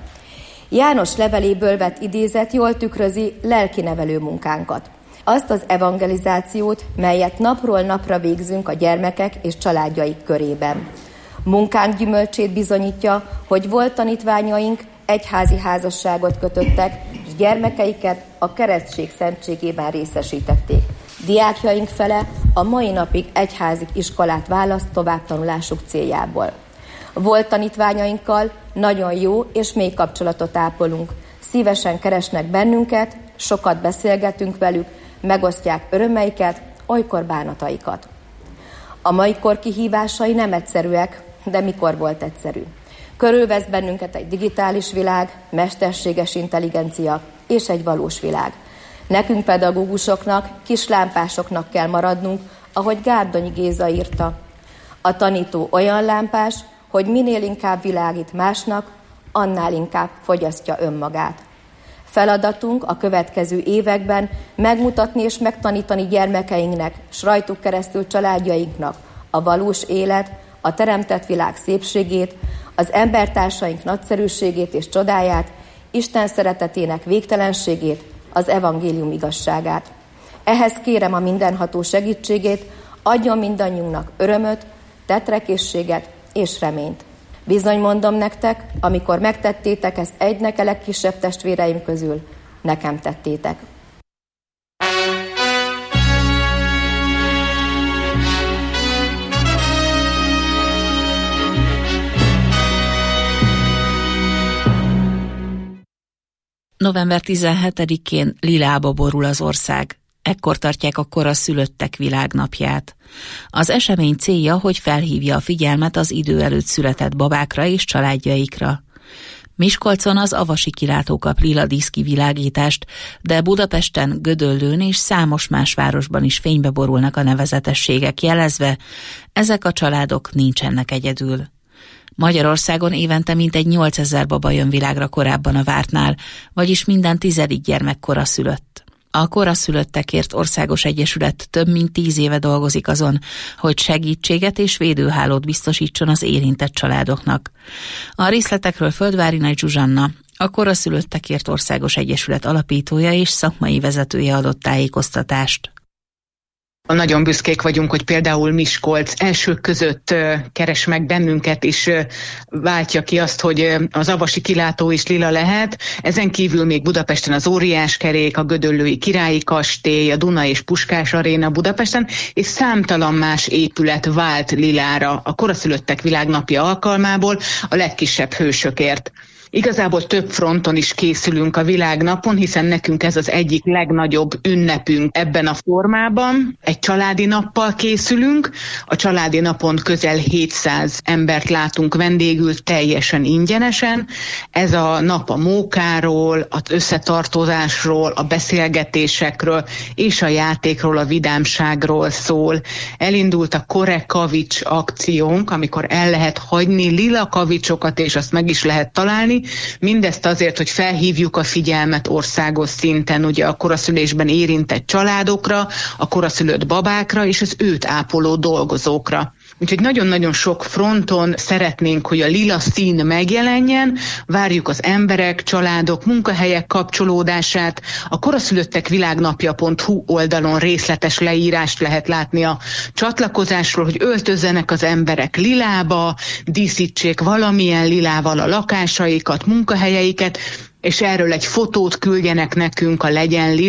János leveléből vett idézet jól tükrözi lelkinevelő munkánkat. Azt az evangelizációt, melyet napról napra végzünk a gyermekek és családjaik körében. Munkánk gyümölcsét bizonyítja, hogy volt tanítványaink egyházi házasságot kötöttek, és gyermekeiket a keresztség szentségében részesítették. Diákjaink fele a mai napig egyházi iskolát választ továbbtanulásuk céljából. Volt tanítványainkkal nagyon jó és mély kapcsolatot ápolunk. Szívesen keresnek bennünket, sokat beszélgetünk velük, megosztják örömeiket, olykor bánataikat. A mai kor kihívásai nem egyszerűek, de mikor volt egyszerű? Körülvesz bennünket egy digitális világ, mesterséges intelligencia és egy valós világ. Nekünk pedagógusoknak, kislámpásoknak kell maradnunk, ahogy Gárdonyi Géza írta. A tanító olyan lámpás, hogy minél inkább világít másnak, annál inkább fogyasztja önmagát. Feladatunk a következő években megmutatni és megtanítani gyermekeinknek, s rajtuk keresztül családjainknak a valós élet, a teremtett világ szépségét, az embertársaink nagyszerűségét és csodáját, Isten szeretetének végtelenségét, az evangélium igazságát. Ehhez kérem a mindenható segítségét, adjon mindannyiunknak örömöt, tetrekészséget és reményt. Bizony mondom nektek, amikor megtettétek ezt egynek a legkisebb testvéreim közül, nekem tettétek. November 17-én lilába borul az ország. Ekkor tartják a koraszülöttek világnapját. Az esemény célja, hogy felhívja a figyelmet az idő előtt született babákra és családjaikra. Miskolcon az Avasi kilátó kap lila díszkivilágítást, de Budapesten, Gödöllőn és számos más városban is fénybe borulnak a nevezetességek, jelezve, ezek a családok nincsenek egyedül. Magyarországon évente mintegy 8000 baba jön világra korábban a vártnál, vagyis minden 10. gyermek koraszülött. A Koraszülöttekért Országos Egyesület több mint 10 éve dolgozik azon, hogy segítséget és védőhálót biztosítson az érintett családoknak. A részletekről Földvári Nagy Zsuzsanna, a Koraszülöttekért Országos Egyesület alapítója és szakmai vezetője adott tájékoztatást. Nagyon büszkék vagyunk, hogy például Miskolc elsők között keres meg bennünket, és váltja ki azt, hogy az avasi kilátó is lila lehet. Ezen kívül még Budapesten az Óriáskerék, a Gödöllői Királyi Kastély, a Duna és Puskás Aréna Budapesten, és számtalan más épület vált lilára a Koraszülöttek Világnapja alkalmából a legkisebb hősökért. Igazából több fronton is készülünk a világnapon, hiszen nekünk ez az egyik legnagyobb ünnepünk ebben a formában. Egy családi nappal készülünk, a családi napon közel 700 embert látunk vendégül teljesen ingyenesen. Ez a nap a mókáról, az összetartozásról, a beszélgetésekről és a játékról, a vidámságról szól. Elindult a Kore Kavics akciónk, amikor el lehet hagyni lila kavicsokat, és azt meg is lehet találni. Mindezt azért, hogy felhívjuk a figyelmet országos szinten ugye a koraszülésben érintett családokra, a koraszülött babákra és az őt ápoló dolgozókra. Úgyhogy nagyon-nagyon sok fronton szeretnénk, hogy a lila szín megjelenjen, várjuk az emberek, családok, munkahelyek kapcsolódását. A koraszülöttekvilágnapja.hu oldalon részletes leírást lehet látni a csatlakozásról, hogy öltözzenek az emberek lilába, díszítsék valamilyen lilával a lakásaikat, munkahelyeiket, és erről egy fotót küldjenek nekünk a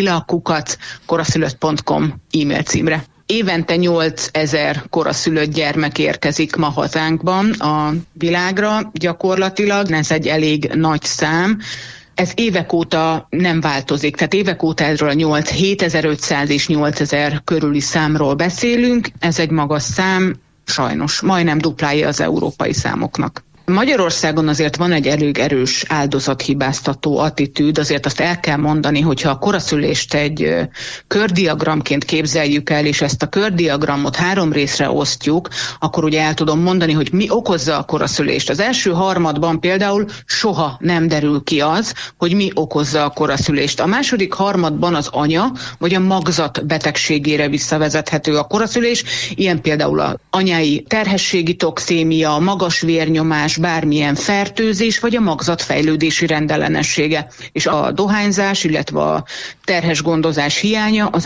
legyenlilakukac@koraszülött.com e-mail címre. Évente 8000 koraszülött gyermek érkezik ma hazánkban a világra gyakorlatilag, ez egy elég nagy szám. Ez évek óta nem változik, tehát évek óta erről a 7500 és 8000 körüli számról beszélünk, ez egy magas szám, sajnos majdnem duplája az európai számoknak. Magyarországon azért van egy elég erős áldozathibáztató attitűd, azért azt el kell mondani, hogyha a koraszülést egy kördiagramként képzeljük el, és ezt a kördiagramot 3 részre osztjuk, akkor ugye el tudom mondani, hogy mi okozza a koraszülést. Az első harmadban például soha nem derül ki az, hogy mi okozza a koraszülést. A második harmadban az anya vagy a magzat betegségére visszavezethető a koraszülés, ilyen például az anyai terhességi toxémia, a magas vérnyomás, bármilyen fertőzés, vagy a magzat fejlődési rendellenessége. És a dohányzás, illetve a terhes gondozás hiánya az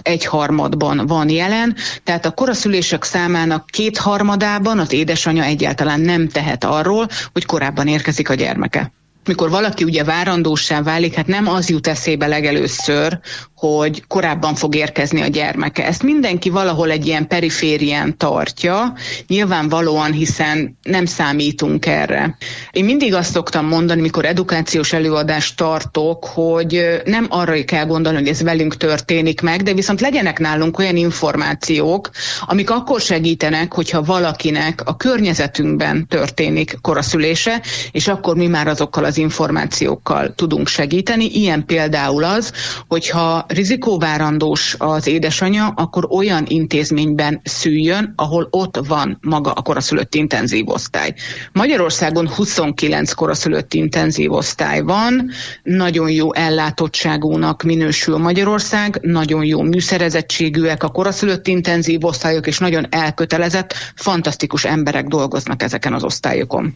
1/3 van jelen, tehát a koraszülések számának 2/3 az édesanya egyáltalán nem tehet arról, hogy korábban érkezik a gyermeke. Mikor valaki ugye várandóssá válik, hát nem az jut eszébe legelőször, hogy korábban fog érkezni a gyermeke. Ezt mindenki valahol egy ilyen periférián tartja, nyilvánvalóan, hiszen nem számítunk erre. Én mindig azt szoktam mondani, mikor edukációs előadást tartok, hogy nem arra kell gondolni, hogy ez velünk történik meg, de viszont legyenek nálunk olyan információk, amik akkor segítenek, hogyha valakinek a környezetünkben történik koraszülése, és akkor mi már azokkal az információkkal tudunk segíteni. Ilyen például az, hogyha rizikóvárandós az édesanya, akkor olyan intézményben szüljön, ahol ott van maga a koraszülött intenzív osztály. Magyarországon 29 koraszülött intenzív osztály van, nagyon jó ellátottságúnak minősül Magyarország, nagyon jó műszerezettségűek a koraszülött intenzív osztályok, és nagyon elkötelezett, fantasztikus emberek dolgoznak ezeken az osztályokon.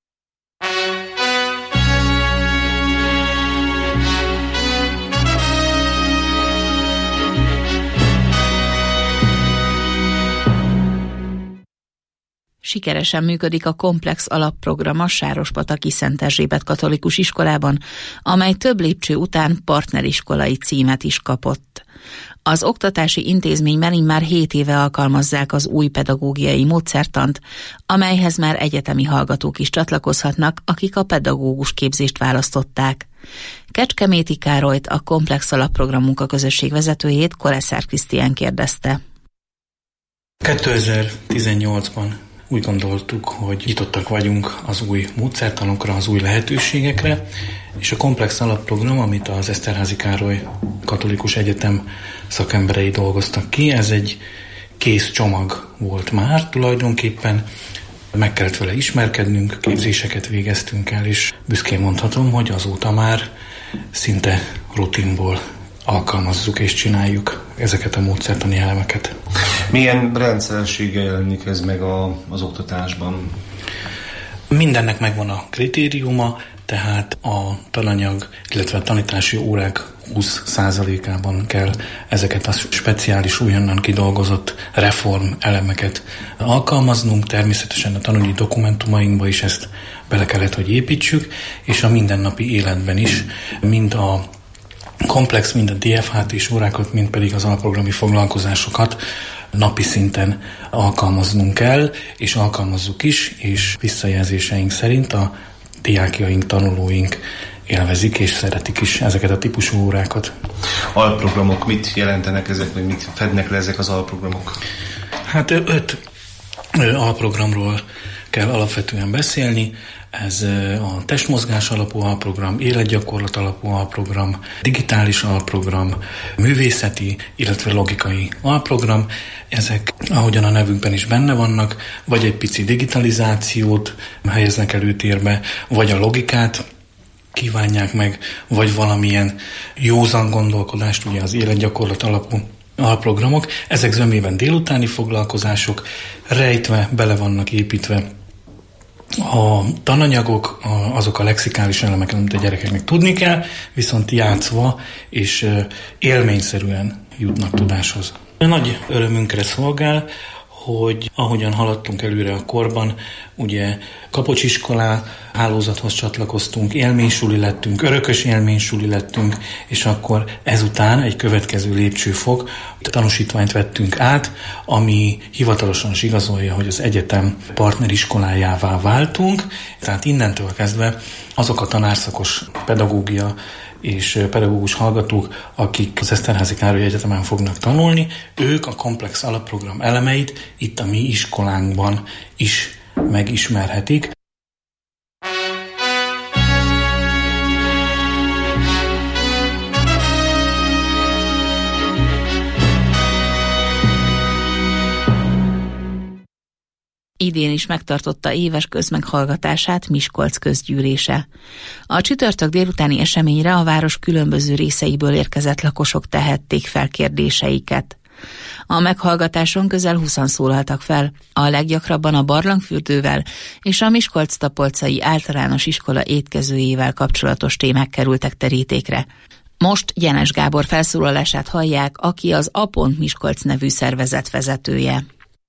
Sikeresen működik a Komplex alapprogram a Sárospataki Szent Erzsébet katolikus iskolában, amely több lépcső után partneriskolai címet is kapott. Az oktatási intézményben immár 7 éve alkalmazzák az új pedagógiai módszertant, amelyhez már egyetemi hallgatók is csatlakozhatnak, akik a pedagógus képzést választották. Kecskeméti Károlyt, a Komplex alapprogram munkaközösség vezetőjét, Koleszár Krisztián kérdezte. 2018-ban úgy gondoltuk, hogy nyitottak vagyunk az új módszertanokra, az új lehetőségekre, és a komplex alapprogram, amit az Eszterházy Károly Katolikus Egyetem szakemberei dolgoztak ki, ez egy kész csomag volt már tulajdonképpen. Meg kellett vele ismerkednünk, képzéseket végeztünk el, és büszkén mondhatom, hogy azóta már szinte rutinból alkalmazzuk és csináljuk ezeket a módszertani elemeket. Milyen rendszerességgel jelenik ez meg az oktatásban? Mindennek megvan a kritériuma, tehát a tananyag, illetve a tanítási órák 20%-ában kell ezeket a speciális, újonnan kidolgozott reform elemeket alkalmaznunk. Természetesen a tanulói dokumentumainkba is ezt bele kellett, hogy építsük, és a mindennapi életben is, mind a komplex, mind a DFHT-s órákat, mind pedig az alprogrami foglalkozásokat napi szinten alkalmaznunk kell, és alkalmazzuk is, és visszajelzéseink szerint a diákjaink, tanulóink élvezik és szeretik is ezeket a típusú órákat. Alprogramok mit jelentenek ezek, vagy mit fednek le ezek az alprogramok? Hát 5 alprogramról kell alapvetően beszélni. Ez a testmozgás alapú alprogram, életgyakorlat alapú alprogram, digitális alprogram, művészeti, illetve logikai alprogram. Ezek, ahogyan a nevükben is benne vannak, vagy egy pici digitalizációt helyeznek előtérbe, vagy a logikát kívánják meg, vagy valamilyen józan gondolkodást, ugye az életgyakorlat alapú alprogramok. Ezek zömében délutáni foglalkozások, rejtve, bele vannak építve a tananyagok, azok a lexikális elemek, amit a gyerekeknek tudni kell, viszont játszva és élményszerűen jutnak tudáshoz. Nagy örömünkre szolgál, hogy ahogyan haladtunk előre a korban, ugye kapocsiskolá hálózathoz csatlakoztunk, élménysuli lettünk, örökös élménysuli lettünk, és akkor ezután egy következő lépcsőfok, tanúsítványt vettünk át, ami hivatalosan is igazolja, hogy az egyetem partneriskolájává váltunk, tehát innentől kezdve azok a tanárszakos pedagógia és pedagógus hallgatók, akik az Eszterházy Károly Egyetemen fognak tanulni, ők a komplex alapprogram elemeit itt a mi iskolánkban is megismerhetik. Idén is megtartotta éves közmeghallgatását Miskolc közgyűlése. A csütörtök délutáni eseményre a város különböző részeiből érkezett lakosok tehették fel kérdéseiket. A meghallgatáson közel 20-an szólaltak fel, a leggyakrabban a barlangfürdővel és a Miskolc-Tapolcai Általános Iskola étkezőjével kapcsolatos témák kerültek terítékre. Most Gyenes Gábor felszólalását hallják, aki az A. Miskolc nevű szervezet vezetője.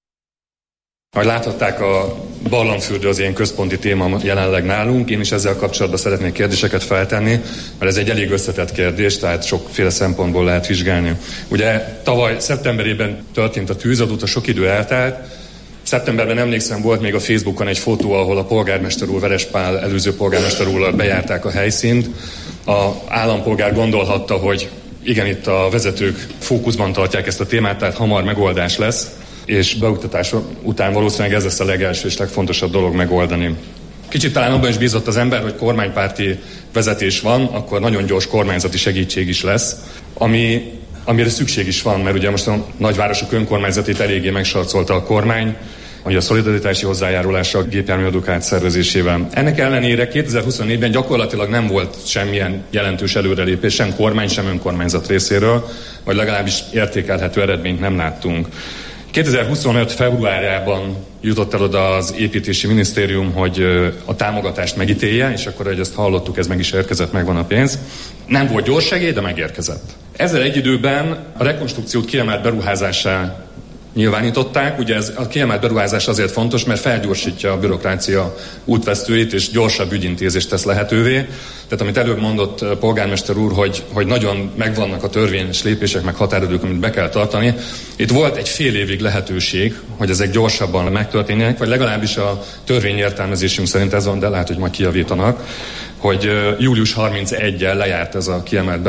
Ahogy láthatták, a barlangfürdő az ilyen központi téma jelenleg nálunk. Én is ezzel kapcsolatban szeretnék kérdéseket feltenni, mert ez egy elég összetett kérdés, tehát sokféle szempontból lehet vizsgálni. Ugye tavaly szeptemberében történt a tűz, azóta sok idő eltelt. Szeptemberben emlékszem, volt még a Facebookon egy fotó, ahol a polgármester úr, Veres Pál előző polgármester úrral bejárták a helyszínt. A állampolgár gondolhatta, hogy igen, itt a vezetők fókuszban tartják ezt a témát, tehát hamar megoldás lesz, és beoktatás után valószínűleg ez lesz a legelső és legfontosabb dolog megoldani. Kicsit talán abban is bízott az ember, hogy kormánypárti vezetés van, akkor nagyon gyors kormányzati segítség is lesz, amire szükség is van, mert ugye most a nagyvárosok önkormányzatét eléggé megsarcolta a kormány, ugye a szolidaritási hozzájárulása a gépjárműadók átszervezésével. Ennek ellenére 2024-ben gyakorlatilag nem volt semmilyen jelentős előrelépés, sem kormány, sem önkormányzat részéről, vagy legalábbis értékelhető eredményt nem láttunk. 2025. februárjában jutott el oda az építési minisztérium, hogy a támogatást megítélje, és akkor, ahogy ezt hallottuk, ez meg is érkezett, megvan a pénz. Nem volt gyors segély, de megérkezett. Ezzel egy időben a rekonstrukciót kiemelt beruházássá nyilvánították. Ugye ez a kiemelt beruházás azért fontos, mert felgyorsítja a bürokrácia útvesztőit, és gyorsabb ügyintézést tesz lehetővé. Tehát amit előbb mondott polgármester úr, hogy nagyon megvannak a törvényes lépések, meg határidők, amit be kell tartani. Itt volt egy fél évig lehetőség, hogy ezek gyorsabban megtörténjenek, vagy legalábbis a törvényértelmezésünk szerint ez van, de lehet, hogy majd kijavítanak, hogy július 31-jel lejárt ez a kiemelt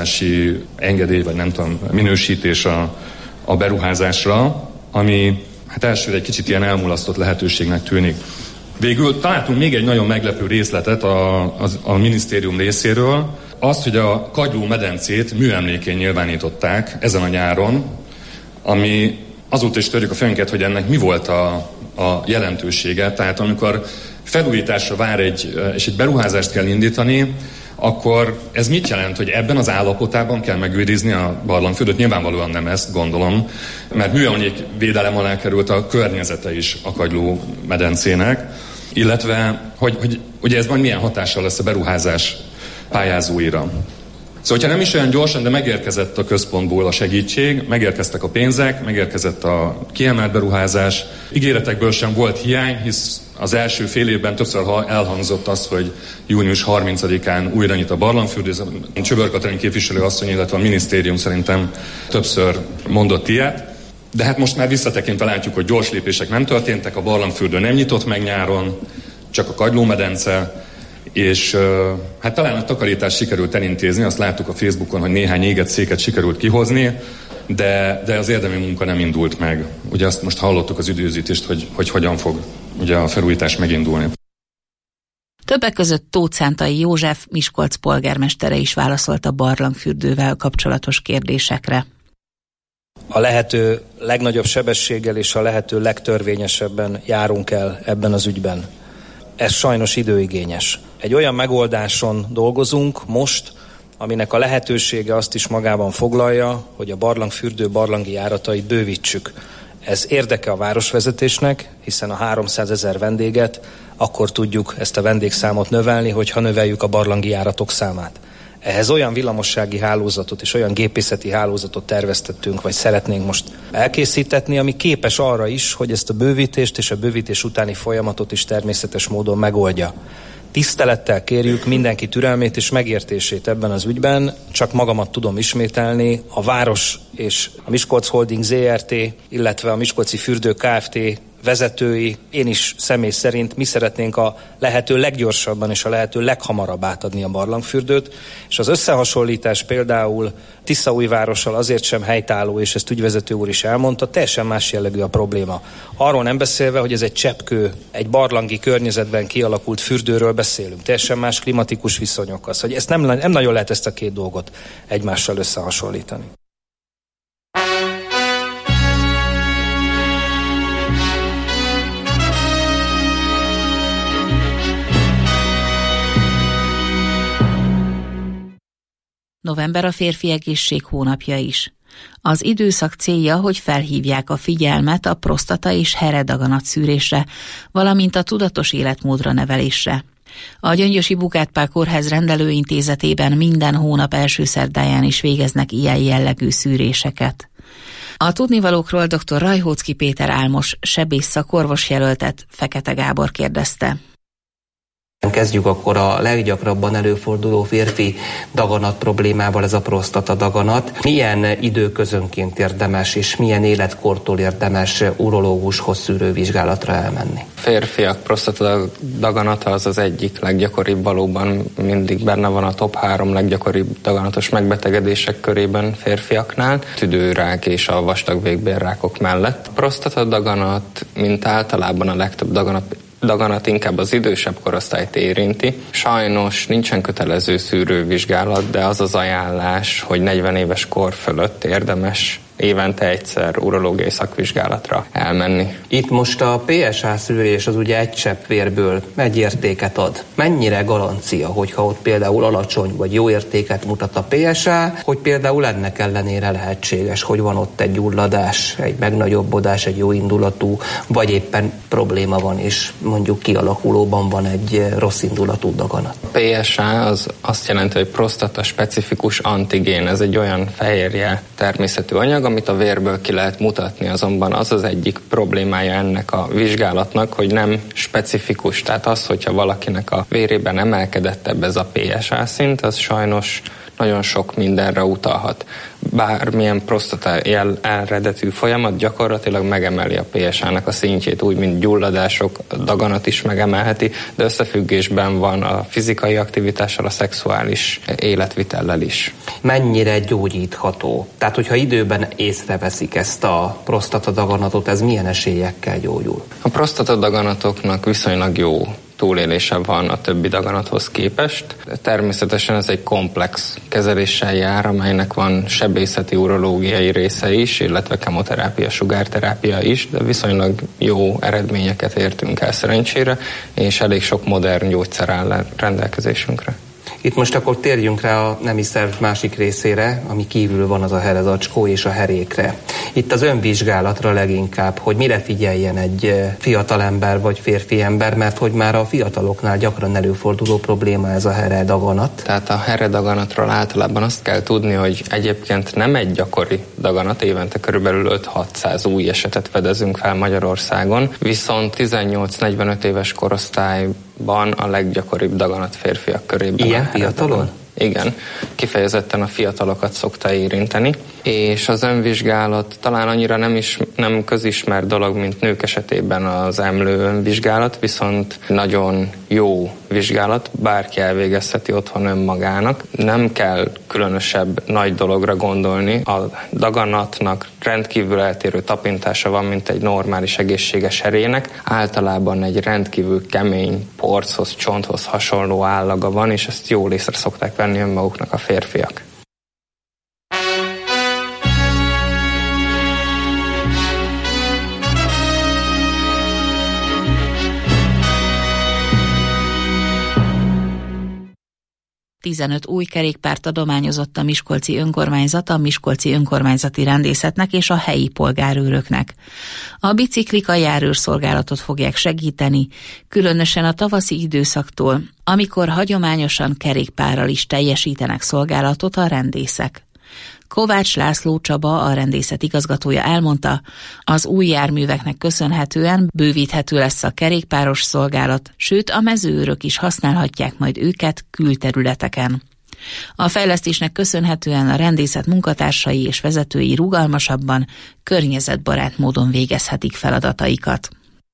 beruházási engedély, vagy nem tudom, minősítés a beruházásra, ami hát elsőre egy kicsit ilyen elmulasztott lehetőségnek tűnik. Végül találtunk még egy nagyon meglepő részletet a minisztérium részéről, azt, hogy a Kagyló-medencét műemlékén nyilvánították ezen a nyáron, ami azóta is törjük a fejünket, hogy ennek mi volt a jelentősége. Tehát amikor felújításra vár és egy beruházást kell indítani, akkor ez mit jelent, hogy ebben az állapotában kell megőrizni a barlangfürdőt? Nyilvánvalóan nem ezt gondolom, mert műemlékvédelem alá került a környezete is a Kagyló-medencének, illetve, hogy ugye ez majd milyen hatással lesz a beruházás pályázóira. Szóval, hogyha nem is olyan gyorsan, de megérkezett a központból a segítség, megérkeztek a pénzek, megérkezett a kiemelt beruházás. Ígéretekből sem volt hiány, hisz az első fél évben többször elhangzott az, hogy június 30-án újra nyit a barlangfürdő. Csöbör Katalin képviselő asszony, illetve a minisztérium szerintem többször mondott ilyet. De hát most már visszatekintve látjuk, hogy gyors lépések nem történtek, a barlangfürdő nem nyitott meg nyáron, csak a Kagyló-medence, és hát talán a takarítást sikerült elintézni, azt láttuk a Facebookon, hogy néhány égett széket sikerült kihozni, de az érdemi munka nem indult meg. Ugye azt most hallottuk az időzítést, hogy hogyan fog ugye a felújítás megindulni. Többek között Tóth Szántai József, Miskolc polgármestere is válaszolt a barlangfürdővel kapcsolatos kérdésekre. A lehető legnagyobb sebességgel és a lehető legtörvényesebben járunk el ebben az ügyben. Ez sajnos időigényes. Egy olyan megoldáson dolgozunk most, aminek a lehetősége azt is magában foglalja, hogy a barlangfürdő barlangi járatait bővítsük. Ez érdeke a városvezetésnek, hiszen a 300 000 vendéget akkor tudjuk ezt a vendégszámot növelni, hogyha növeljük a barlangi járatok számát. Ehhez olyan villamossági hálózatot és olyan gépészeti hálózatot terveztettünk, vagy szeretnénk most elkészítetni, ami képes arra is, hogy ezt a bővítést és a bővítés utáni folyamatot is természetes módon megoldja. Tisztelettel kérjük mindenki türelmét és megértését ebben az ügyben, csak magamat tudom ismételni, a város és a Miskolc Holding ZRT, illetve a Miskolci Fürdő Kft. Vezetői, én is személy szerint mi szeretnénk a lehető leggyorsabban és a lehető leghamarabb átadni a barlangfürdőt, és az összehasonlítás például Tiszaújvárossal azért sem helytálló, és ezt ügyvezető úr is elmondta, teljesen más jellegű a probléma. Arról nem beszélve, hogy ez egy cseppkő, egy barlangi környezetben kialakult fürdőről beszélünk, teljesen más klimatikus viszonyokkal. Szóval ezt nem nagyon lehet ezt a két dolgot egymással összehasonlítani. November a férfi egészség hónapja is. Az időszak célja, hogy felhívják a figyelmet a prostata és heredaganat szűrésre, valamint a tudatos életmódra nevelésre. A Gyöngyösi Bukát Pál Kórház rendelőintézetében minden hónap első szerdáján is végeznek ilyen jellegű szűréseket. A tudnivalókról dr. Rajhóczki Péter Álmos sebész szakorvos jelöltet Fekete Gábor kérdezte. Kezdjük akkor a leggyakrabban előforduló férfi daganat problémával, ez a prostata daganat. Milyen időközönként érdemes és milyen életkortól érdemes urológushoz szűrővizsgálatra elmenni? Férfiak prostata daganata az egyik leggyakoribb, valóban mindig benne van a top 3 leggyakoribb daganatos megbetegedések körében férfiaknál, tüdőrák és a vastag végbélrákok mellett. A prostata daganat, mint általában a legtöbb daganat inkább az idősebb korosztályt érinti. Sajnos nincsen kötelező szűrővizsgálat, de az az ajánlás, hogy 40 éves kor fölött érdemes évente egyszer urológiai szakvizsgálatra elmenni. Itt most a PSA szűrés az ugye egy csepp vérből egy értéket ad. Mennyire garancia, hogyha ott például alacsony vagy jó értéket mutat a PSA, hogy például ennek ellenére lehetséges, hogy van ott egy gyulladás, egy megnagyobbodás, egy jó indulatú, vagy éppen probléma van, és mondjuk kialakulóban van egy rossz indulatú daganat. A PSA az azt jelenti, hogy prostata specifikus antigén. Ez egy olyan fehérje természetű anyag, amit a vérből ki lehet mutatni, azonban az az egyik problémája ennek a vizsgálatnak, hogy nem specifikus. Tehát az, hogyha valakinek a vérében emelkedettebb ez a PSA szint, az sajnos nagyon sok mindenre utalhat. bármilyen prostata eredetű folyamat gyakorlatilag megemeli a PSA-nak a szintjét, úgy, mint gyulladások, a daganat is megemelheti, de összefüggésben van a fizikai aktivitással, a szexuális életvitellel is. Mennyire gyógyítható? Tehát, hogyha időben észreveszik ezt a prostatadaganatot, ez milyen esélyekkel gyógyul? A prostataдаganatoknak viszonylag jó túlélése van a többi daganathoz képest. Természetesen ez egy komplex kezeléssel jár, amelynek van sebészeti, urológiai része is, illetve kemoterápia, sugárterápia is, de viszonylag jó eredményeket értünk el szerencsére, és elég sok modern gyógyszer áll rendelkezésünkre. Itt most akkor térjünk rá a nemi szerv másik részére, ami kívül van, az a herezacskó és a herékre. Itt az önvizsgálatra leginkább, hogy mire figyeljen egy fiatalember vagy férfi ember, mert hogy már a fiataloknál gyakran előforduló probléma ez a heredaganat. Tehát a heredaganatról általában azt kell tudni, hogy egyébként nem egy gyakori daganat, évente körülbelül 5-600 új esetet fedezünk fel Magyarországon, viszont 18-45 éves korosztályban a leggyakoribb daganat férfiak körében. Ilyen fiatalon? Igen, kifejezetten a fiatalokat szokta érinteni, és az önvizsgálat talán annyira nem közismert dolog, mint nők esetében az emlő önvizsgálat, viszont nagyon jó vizsgálat, bárki elvégezheti otthon önmagának. Nem kell különösebb nagy dologra gondolni. A daganatnak rendkívül eltérő tapintása van, mint egy normális egészséges herének. Általában egy rendkívül kemény porchoz, csonthoz hasonló állaga van, és ezt jól észre szokták venni önmaguknak a férfiak. ...15 új kerékpárt adományozott a Miskolci önkormányzat a Miskolci önkormányzati rendészetnek és a helyi polgárőröknek. A biciklik a járőrszolgálatot fogják segíteni, különösen a tavaszi időszaktól, amikor hagyományosan kerékpárral is teljesítenek szolgálatot a rendészek. Kovács László Csaba, a rendészet igazgatója elmondta, az új járműveknek köszönhetően bővíthető lesz a kerékpáros szolgálat, sőt a mezőőrök is használhatják majd őket külterületeken. A fejlesztésnek köszönhetően a rendészet munkatársai és vezetői rugalmasabban, környezetbarát módon végezhetik feladataikat.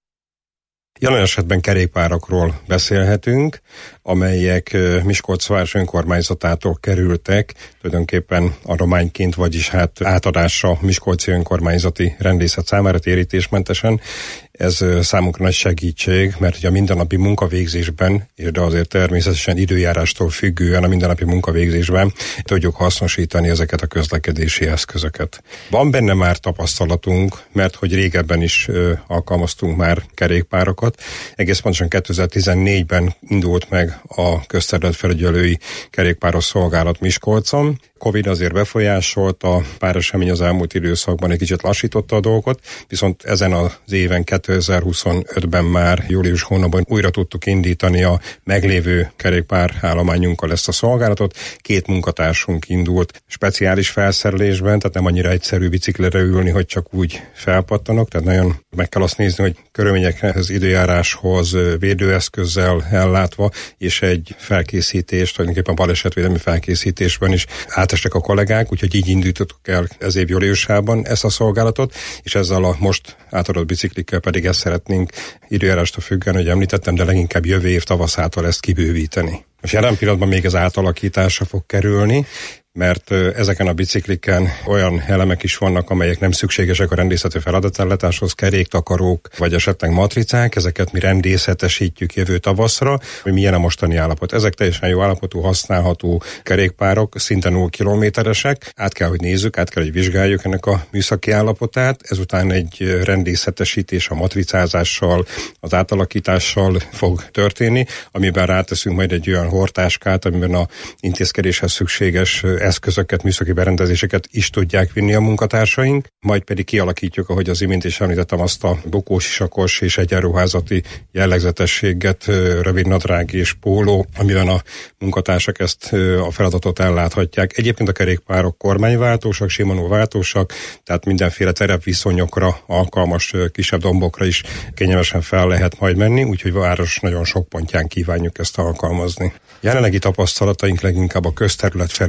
Jelen esetben kerékpárakról beszélhetünk, amelyek Miskolcváros önkormányzatától kerültek, tulajdonképpen adományként, vagyis átadásra Miskolci önkormányzati rendészet számára térítésmentesen. Ez számunkra nagy segítség, mert ugye a mindennapi munkavégzésben, de azért természetesen időjárástól függően a mindennapi munkavégzésben tudjuk hasznosítani ezeket a közlekedési eszközöket. Van benne már tapasztalatunk, mert hogy régebben is alkalmaztunk már kerékpárokat. Egész pontosan 2014-ben indult meg a közterületfelügyelői kerékpáros szolgálat Miskolcon. Covid azért befolyásolt, a páresemény az elmúlt időszakban egy kicsit lassította a dolgot, viszont ezen az éven 2025-ben már július hónapban újra tudtuk indítani a meglévő kerékpárállományunkkal ezt a szolgálatot. 2 munkatársunk indult speciális felszerelésben, tehát nem annyira egyszerű biciklire ülni, hogy csak úgy felpattanok, tehát nagyon meg kell azt nézni, hogy körülményekhez, időjáráshoz, védőeszközzel ellátva, és egy felkészítést, tulajdonképpen balesetvédelmi felkészítésben is átestek a kollégák, úgyhogy így indítottuk el ez év júliusában ezt a szolgálatot, és ezzel a most átadott biciklikkel pedig ezt szeretnénk időjárástól függően, hogy említettem, de leginkább jövő év tavaszától ezt kibővíteni. Most jelen pillanatban még az átalakításra fog kerülni, mert ezeken a bicikliken olyan elemek is vannak, amelyek nem szükségesek a rendészeti feladatellátáshoz, keréktakarók, vagy esetleg matricák, ezeket mi rendészetesítjük jövő tavaszra, hogy milyen a mostani állapot. Ezek teljesen jó állapotú, használható kerékpárok, szinte 0 kilométeresek, át kell, hogy nézzük, át kell, hogy vizsgáljuk ennek a műszaki állapotát, ezután egy rendészetesítés a matricázással, az átalakítással fog történni, amiben ráteszünk majd egy olyan hordtáskát, amiben a intézkedéshez szükséges eszközöket, műszaki berendezéseket is tudják vinni a munkatársaink, majd pedig kialakítjuk, ahogy az imént is említettem, azt a bukósisakos és egyenruházati jellegzetességet, rövid nadrág és póló, amiben a munkatársak ezt a feladatot elláthatják. Egyébként a kerékpárok kormányváltósak, simanóváltósak, tehát mindenféle terepviszonyokra alkalmas kisebb dombokra is kényelmesen fel lehet majd menni, úgyhogy a város nagyon sok pontján kívánjuk ezt alkalmazni. Jelenlegi tapasztalataink leginkább a közterületfelügyelői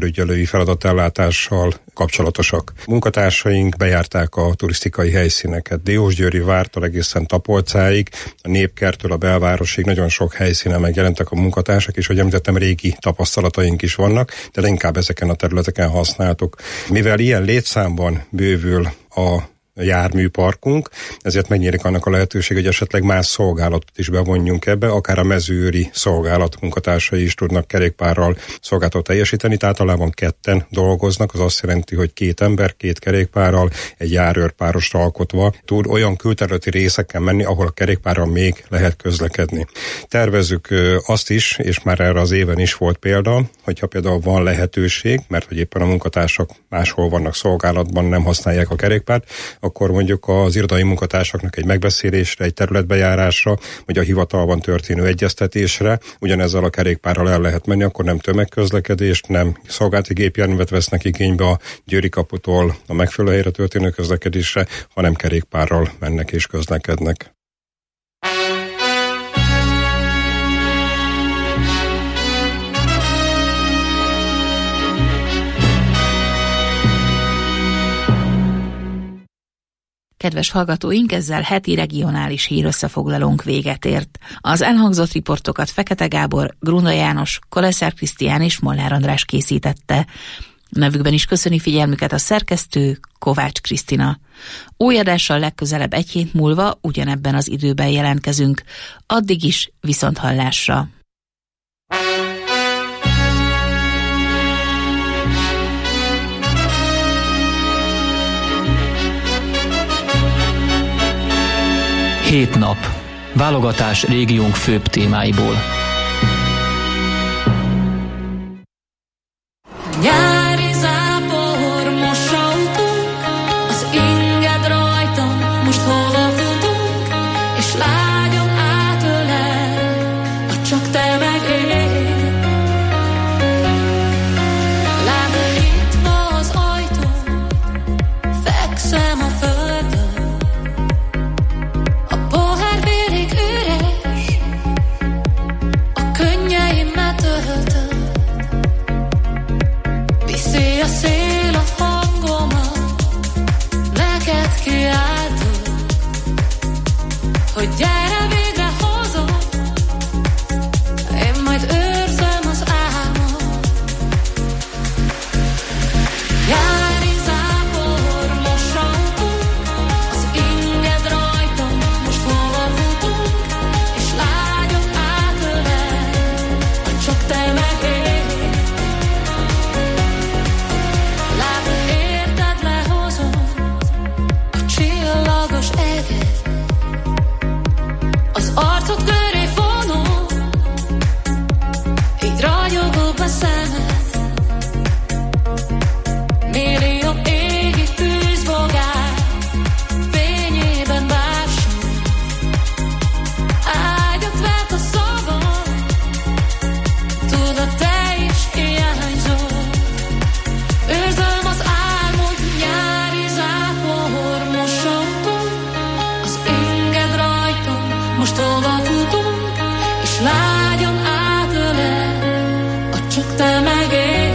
napi feladatellátással kapcsolatosak. Munkatársaink bejárták a turisztikai helyszíneket. Diósgyőri vártól egészen Tapolcáig, a Népkertől a belvárosig nagyon sok helyszínen megjelentek a munkatársak, és ahogy említettem, régi tapasztalataink is vannak, de inkább ezeken a területeken használtuk. Mivel ilyen létszámban bővül a járműparkunk, ezért megnyílik annak a lehetőség, hogy esetleg más szolgálatot is bevonjunk ebbe, akár a mezőőri szolgálat munkatársai is tudnak kerékpárral szolgálatot teljesíteni, tehát általában ketten dolgoznak, az azt jelenti, hogy 2 ember, 2 kerékpárral, egy járőrpárosra alkotva tud olyan külterületi részeken menni, ahol a kerékpárral még lehet közlekedni. Tervezzük azt is, és már erre az éven is volt példa, hogyha például van lehetőség, mert hogy éppen a munkatársak máshol vannak szolgálatban, nem használják a kerékpárt, akkor mondjuk az irodai munkatársaknak egy megbeszélésre, egy területbejárásra, vagy a hivatalban történő egyeztetésre, ugyanezzel a kerékpárral el lehet menni, akkor nem tömegközlekedést, nem szolgálati gépjárművet vesznek igénybe a Győri kaputól a megfelelő helyre történő közlekedésre, hanem kerékpárral mennek és közlekednek. Kedves hallgatóink, ezzel heti regionális hírösszefoglalónk véget ért. Az elhangzott riportokat Fekete Gábor, Grunda János, Koleszár Krisztián és Molnár András készítette. Nevükben is köszöni figyelmüket a szerkesztő, Kovács Krisztina. Új adással legközelebb 1 hét múlva ugyanebben az időben jelentkezünk. Addig is viszonthallásra. Hét nap. Válogatás régiónk főbb témáiból. Nyári zápor, most autónk, az inged rajtam, most hova futunk, és lágyon átölel, ha csak te meg én. Látom nyitva az ajtó, fekszem a földön, a pohár félig üres, a könnyeimmel töltöm. Viszi a szél a hangomat, neked kiáltom, hogy gyere végre hozom, én majd őrzöm az álmot. Nyári zápor, most autónk, az inged rajtam, most hova futunk, és lágyon átölel, ha csak te meg én. Látom, érted, lehozom a csillagos eget, az arcod köré vonom, így ragyogok a szemed. Millió égi tűzbogár fényében bársony, ágyat vert a szavam, tudod, te is hiányzol. Őrzöm az álmod, nyári zápor, most autónk, az inged rajtam, most hova futunk, és lágyon átölel, ha csak te meg én.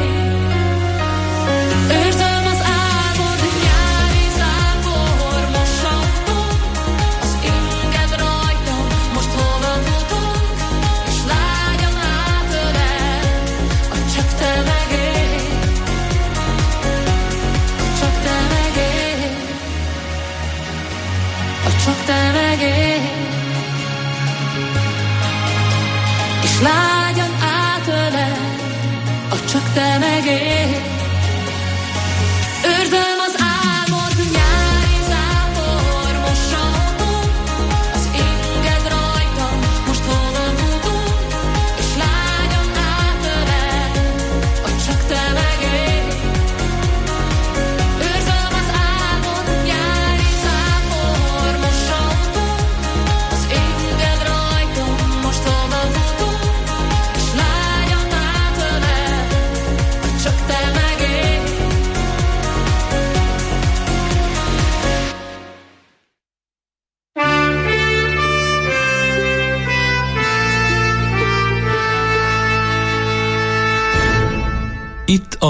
Őrzöm az álmod, nyári zápor, most autónk, az inged rajtam, most hova futunk, és lágyon átölel, ha csak te meg én. Csak te meg én, csak te meg én, és lágyan átölel, csak te meg én. Őrzöm az álmod, nyári zápor, most autónk, az inged rajtam, most hova futunk, és lágyan átölel, csak te meg én. Őrzöm az álmod, nyári zápor, most autónk, az inged rajtam, most hova futunk, és lágyan átölel, csak te meg én. Itt a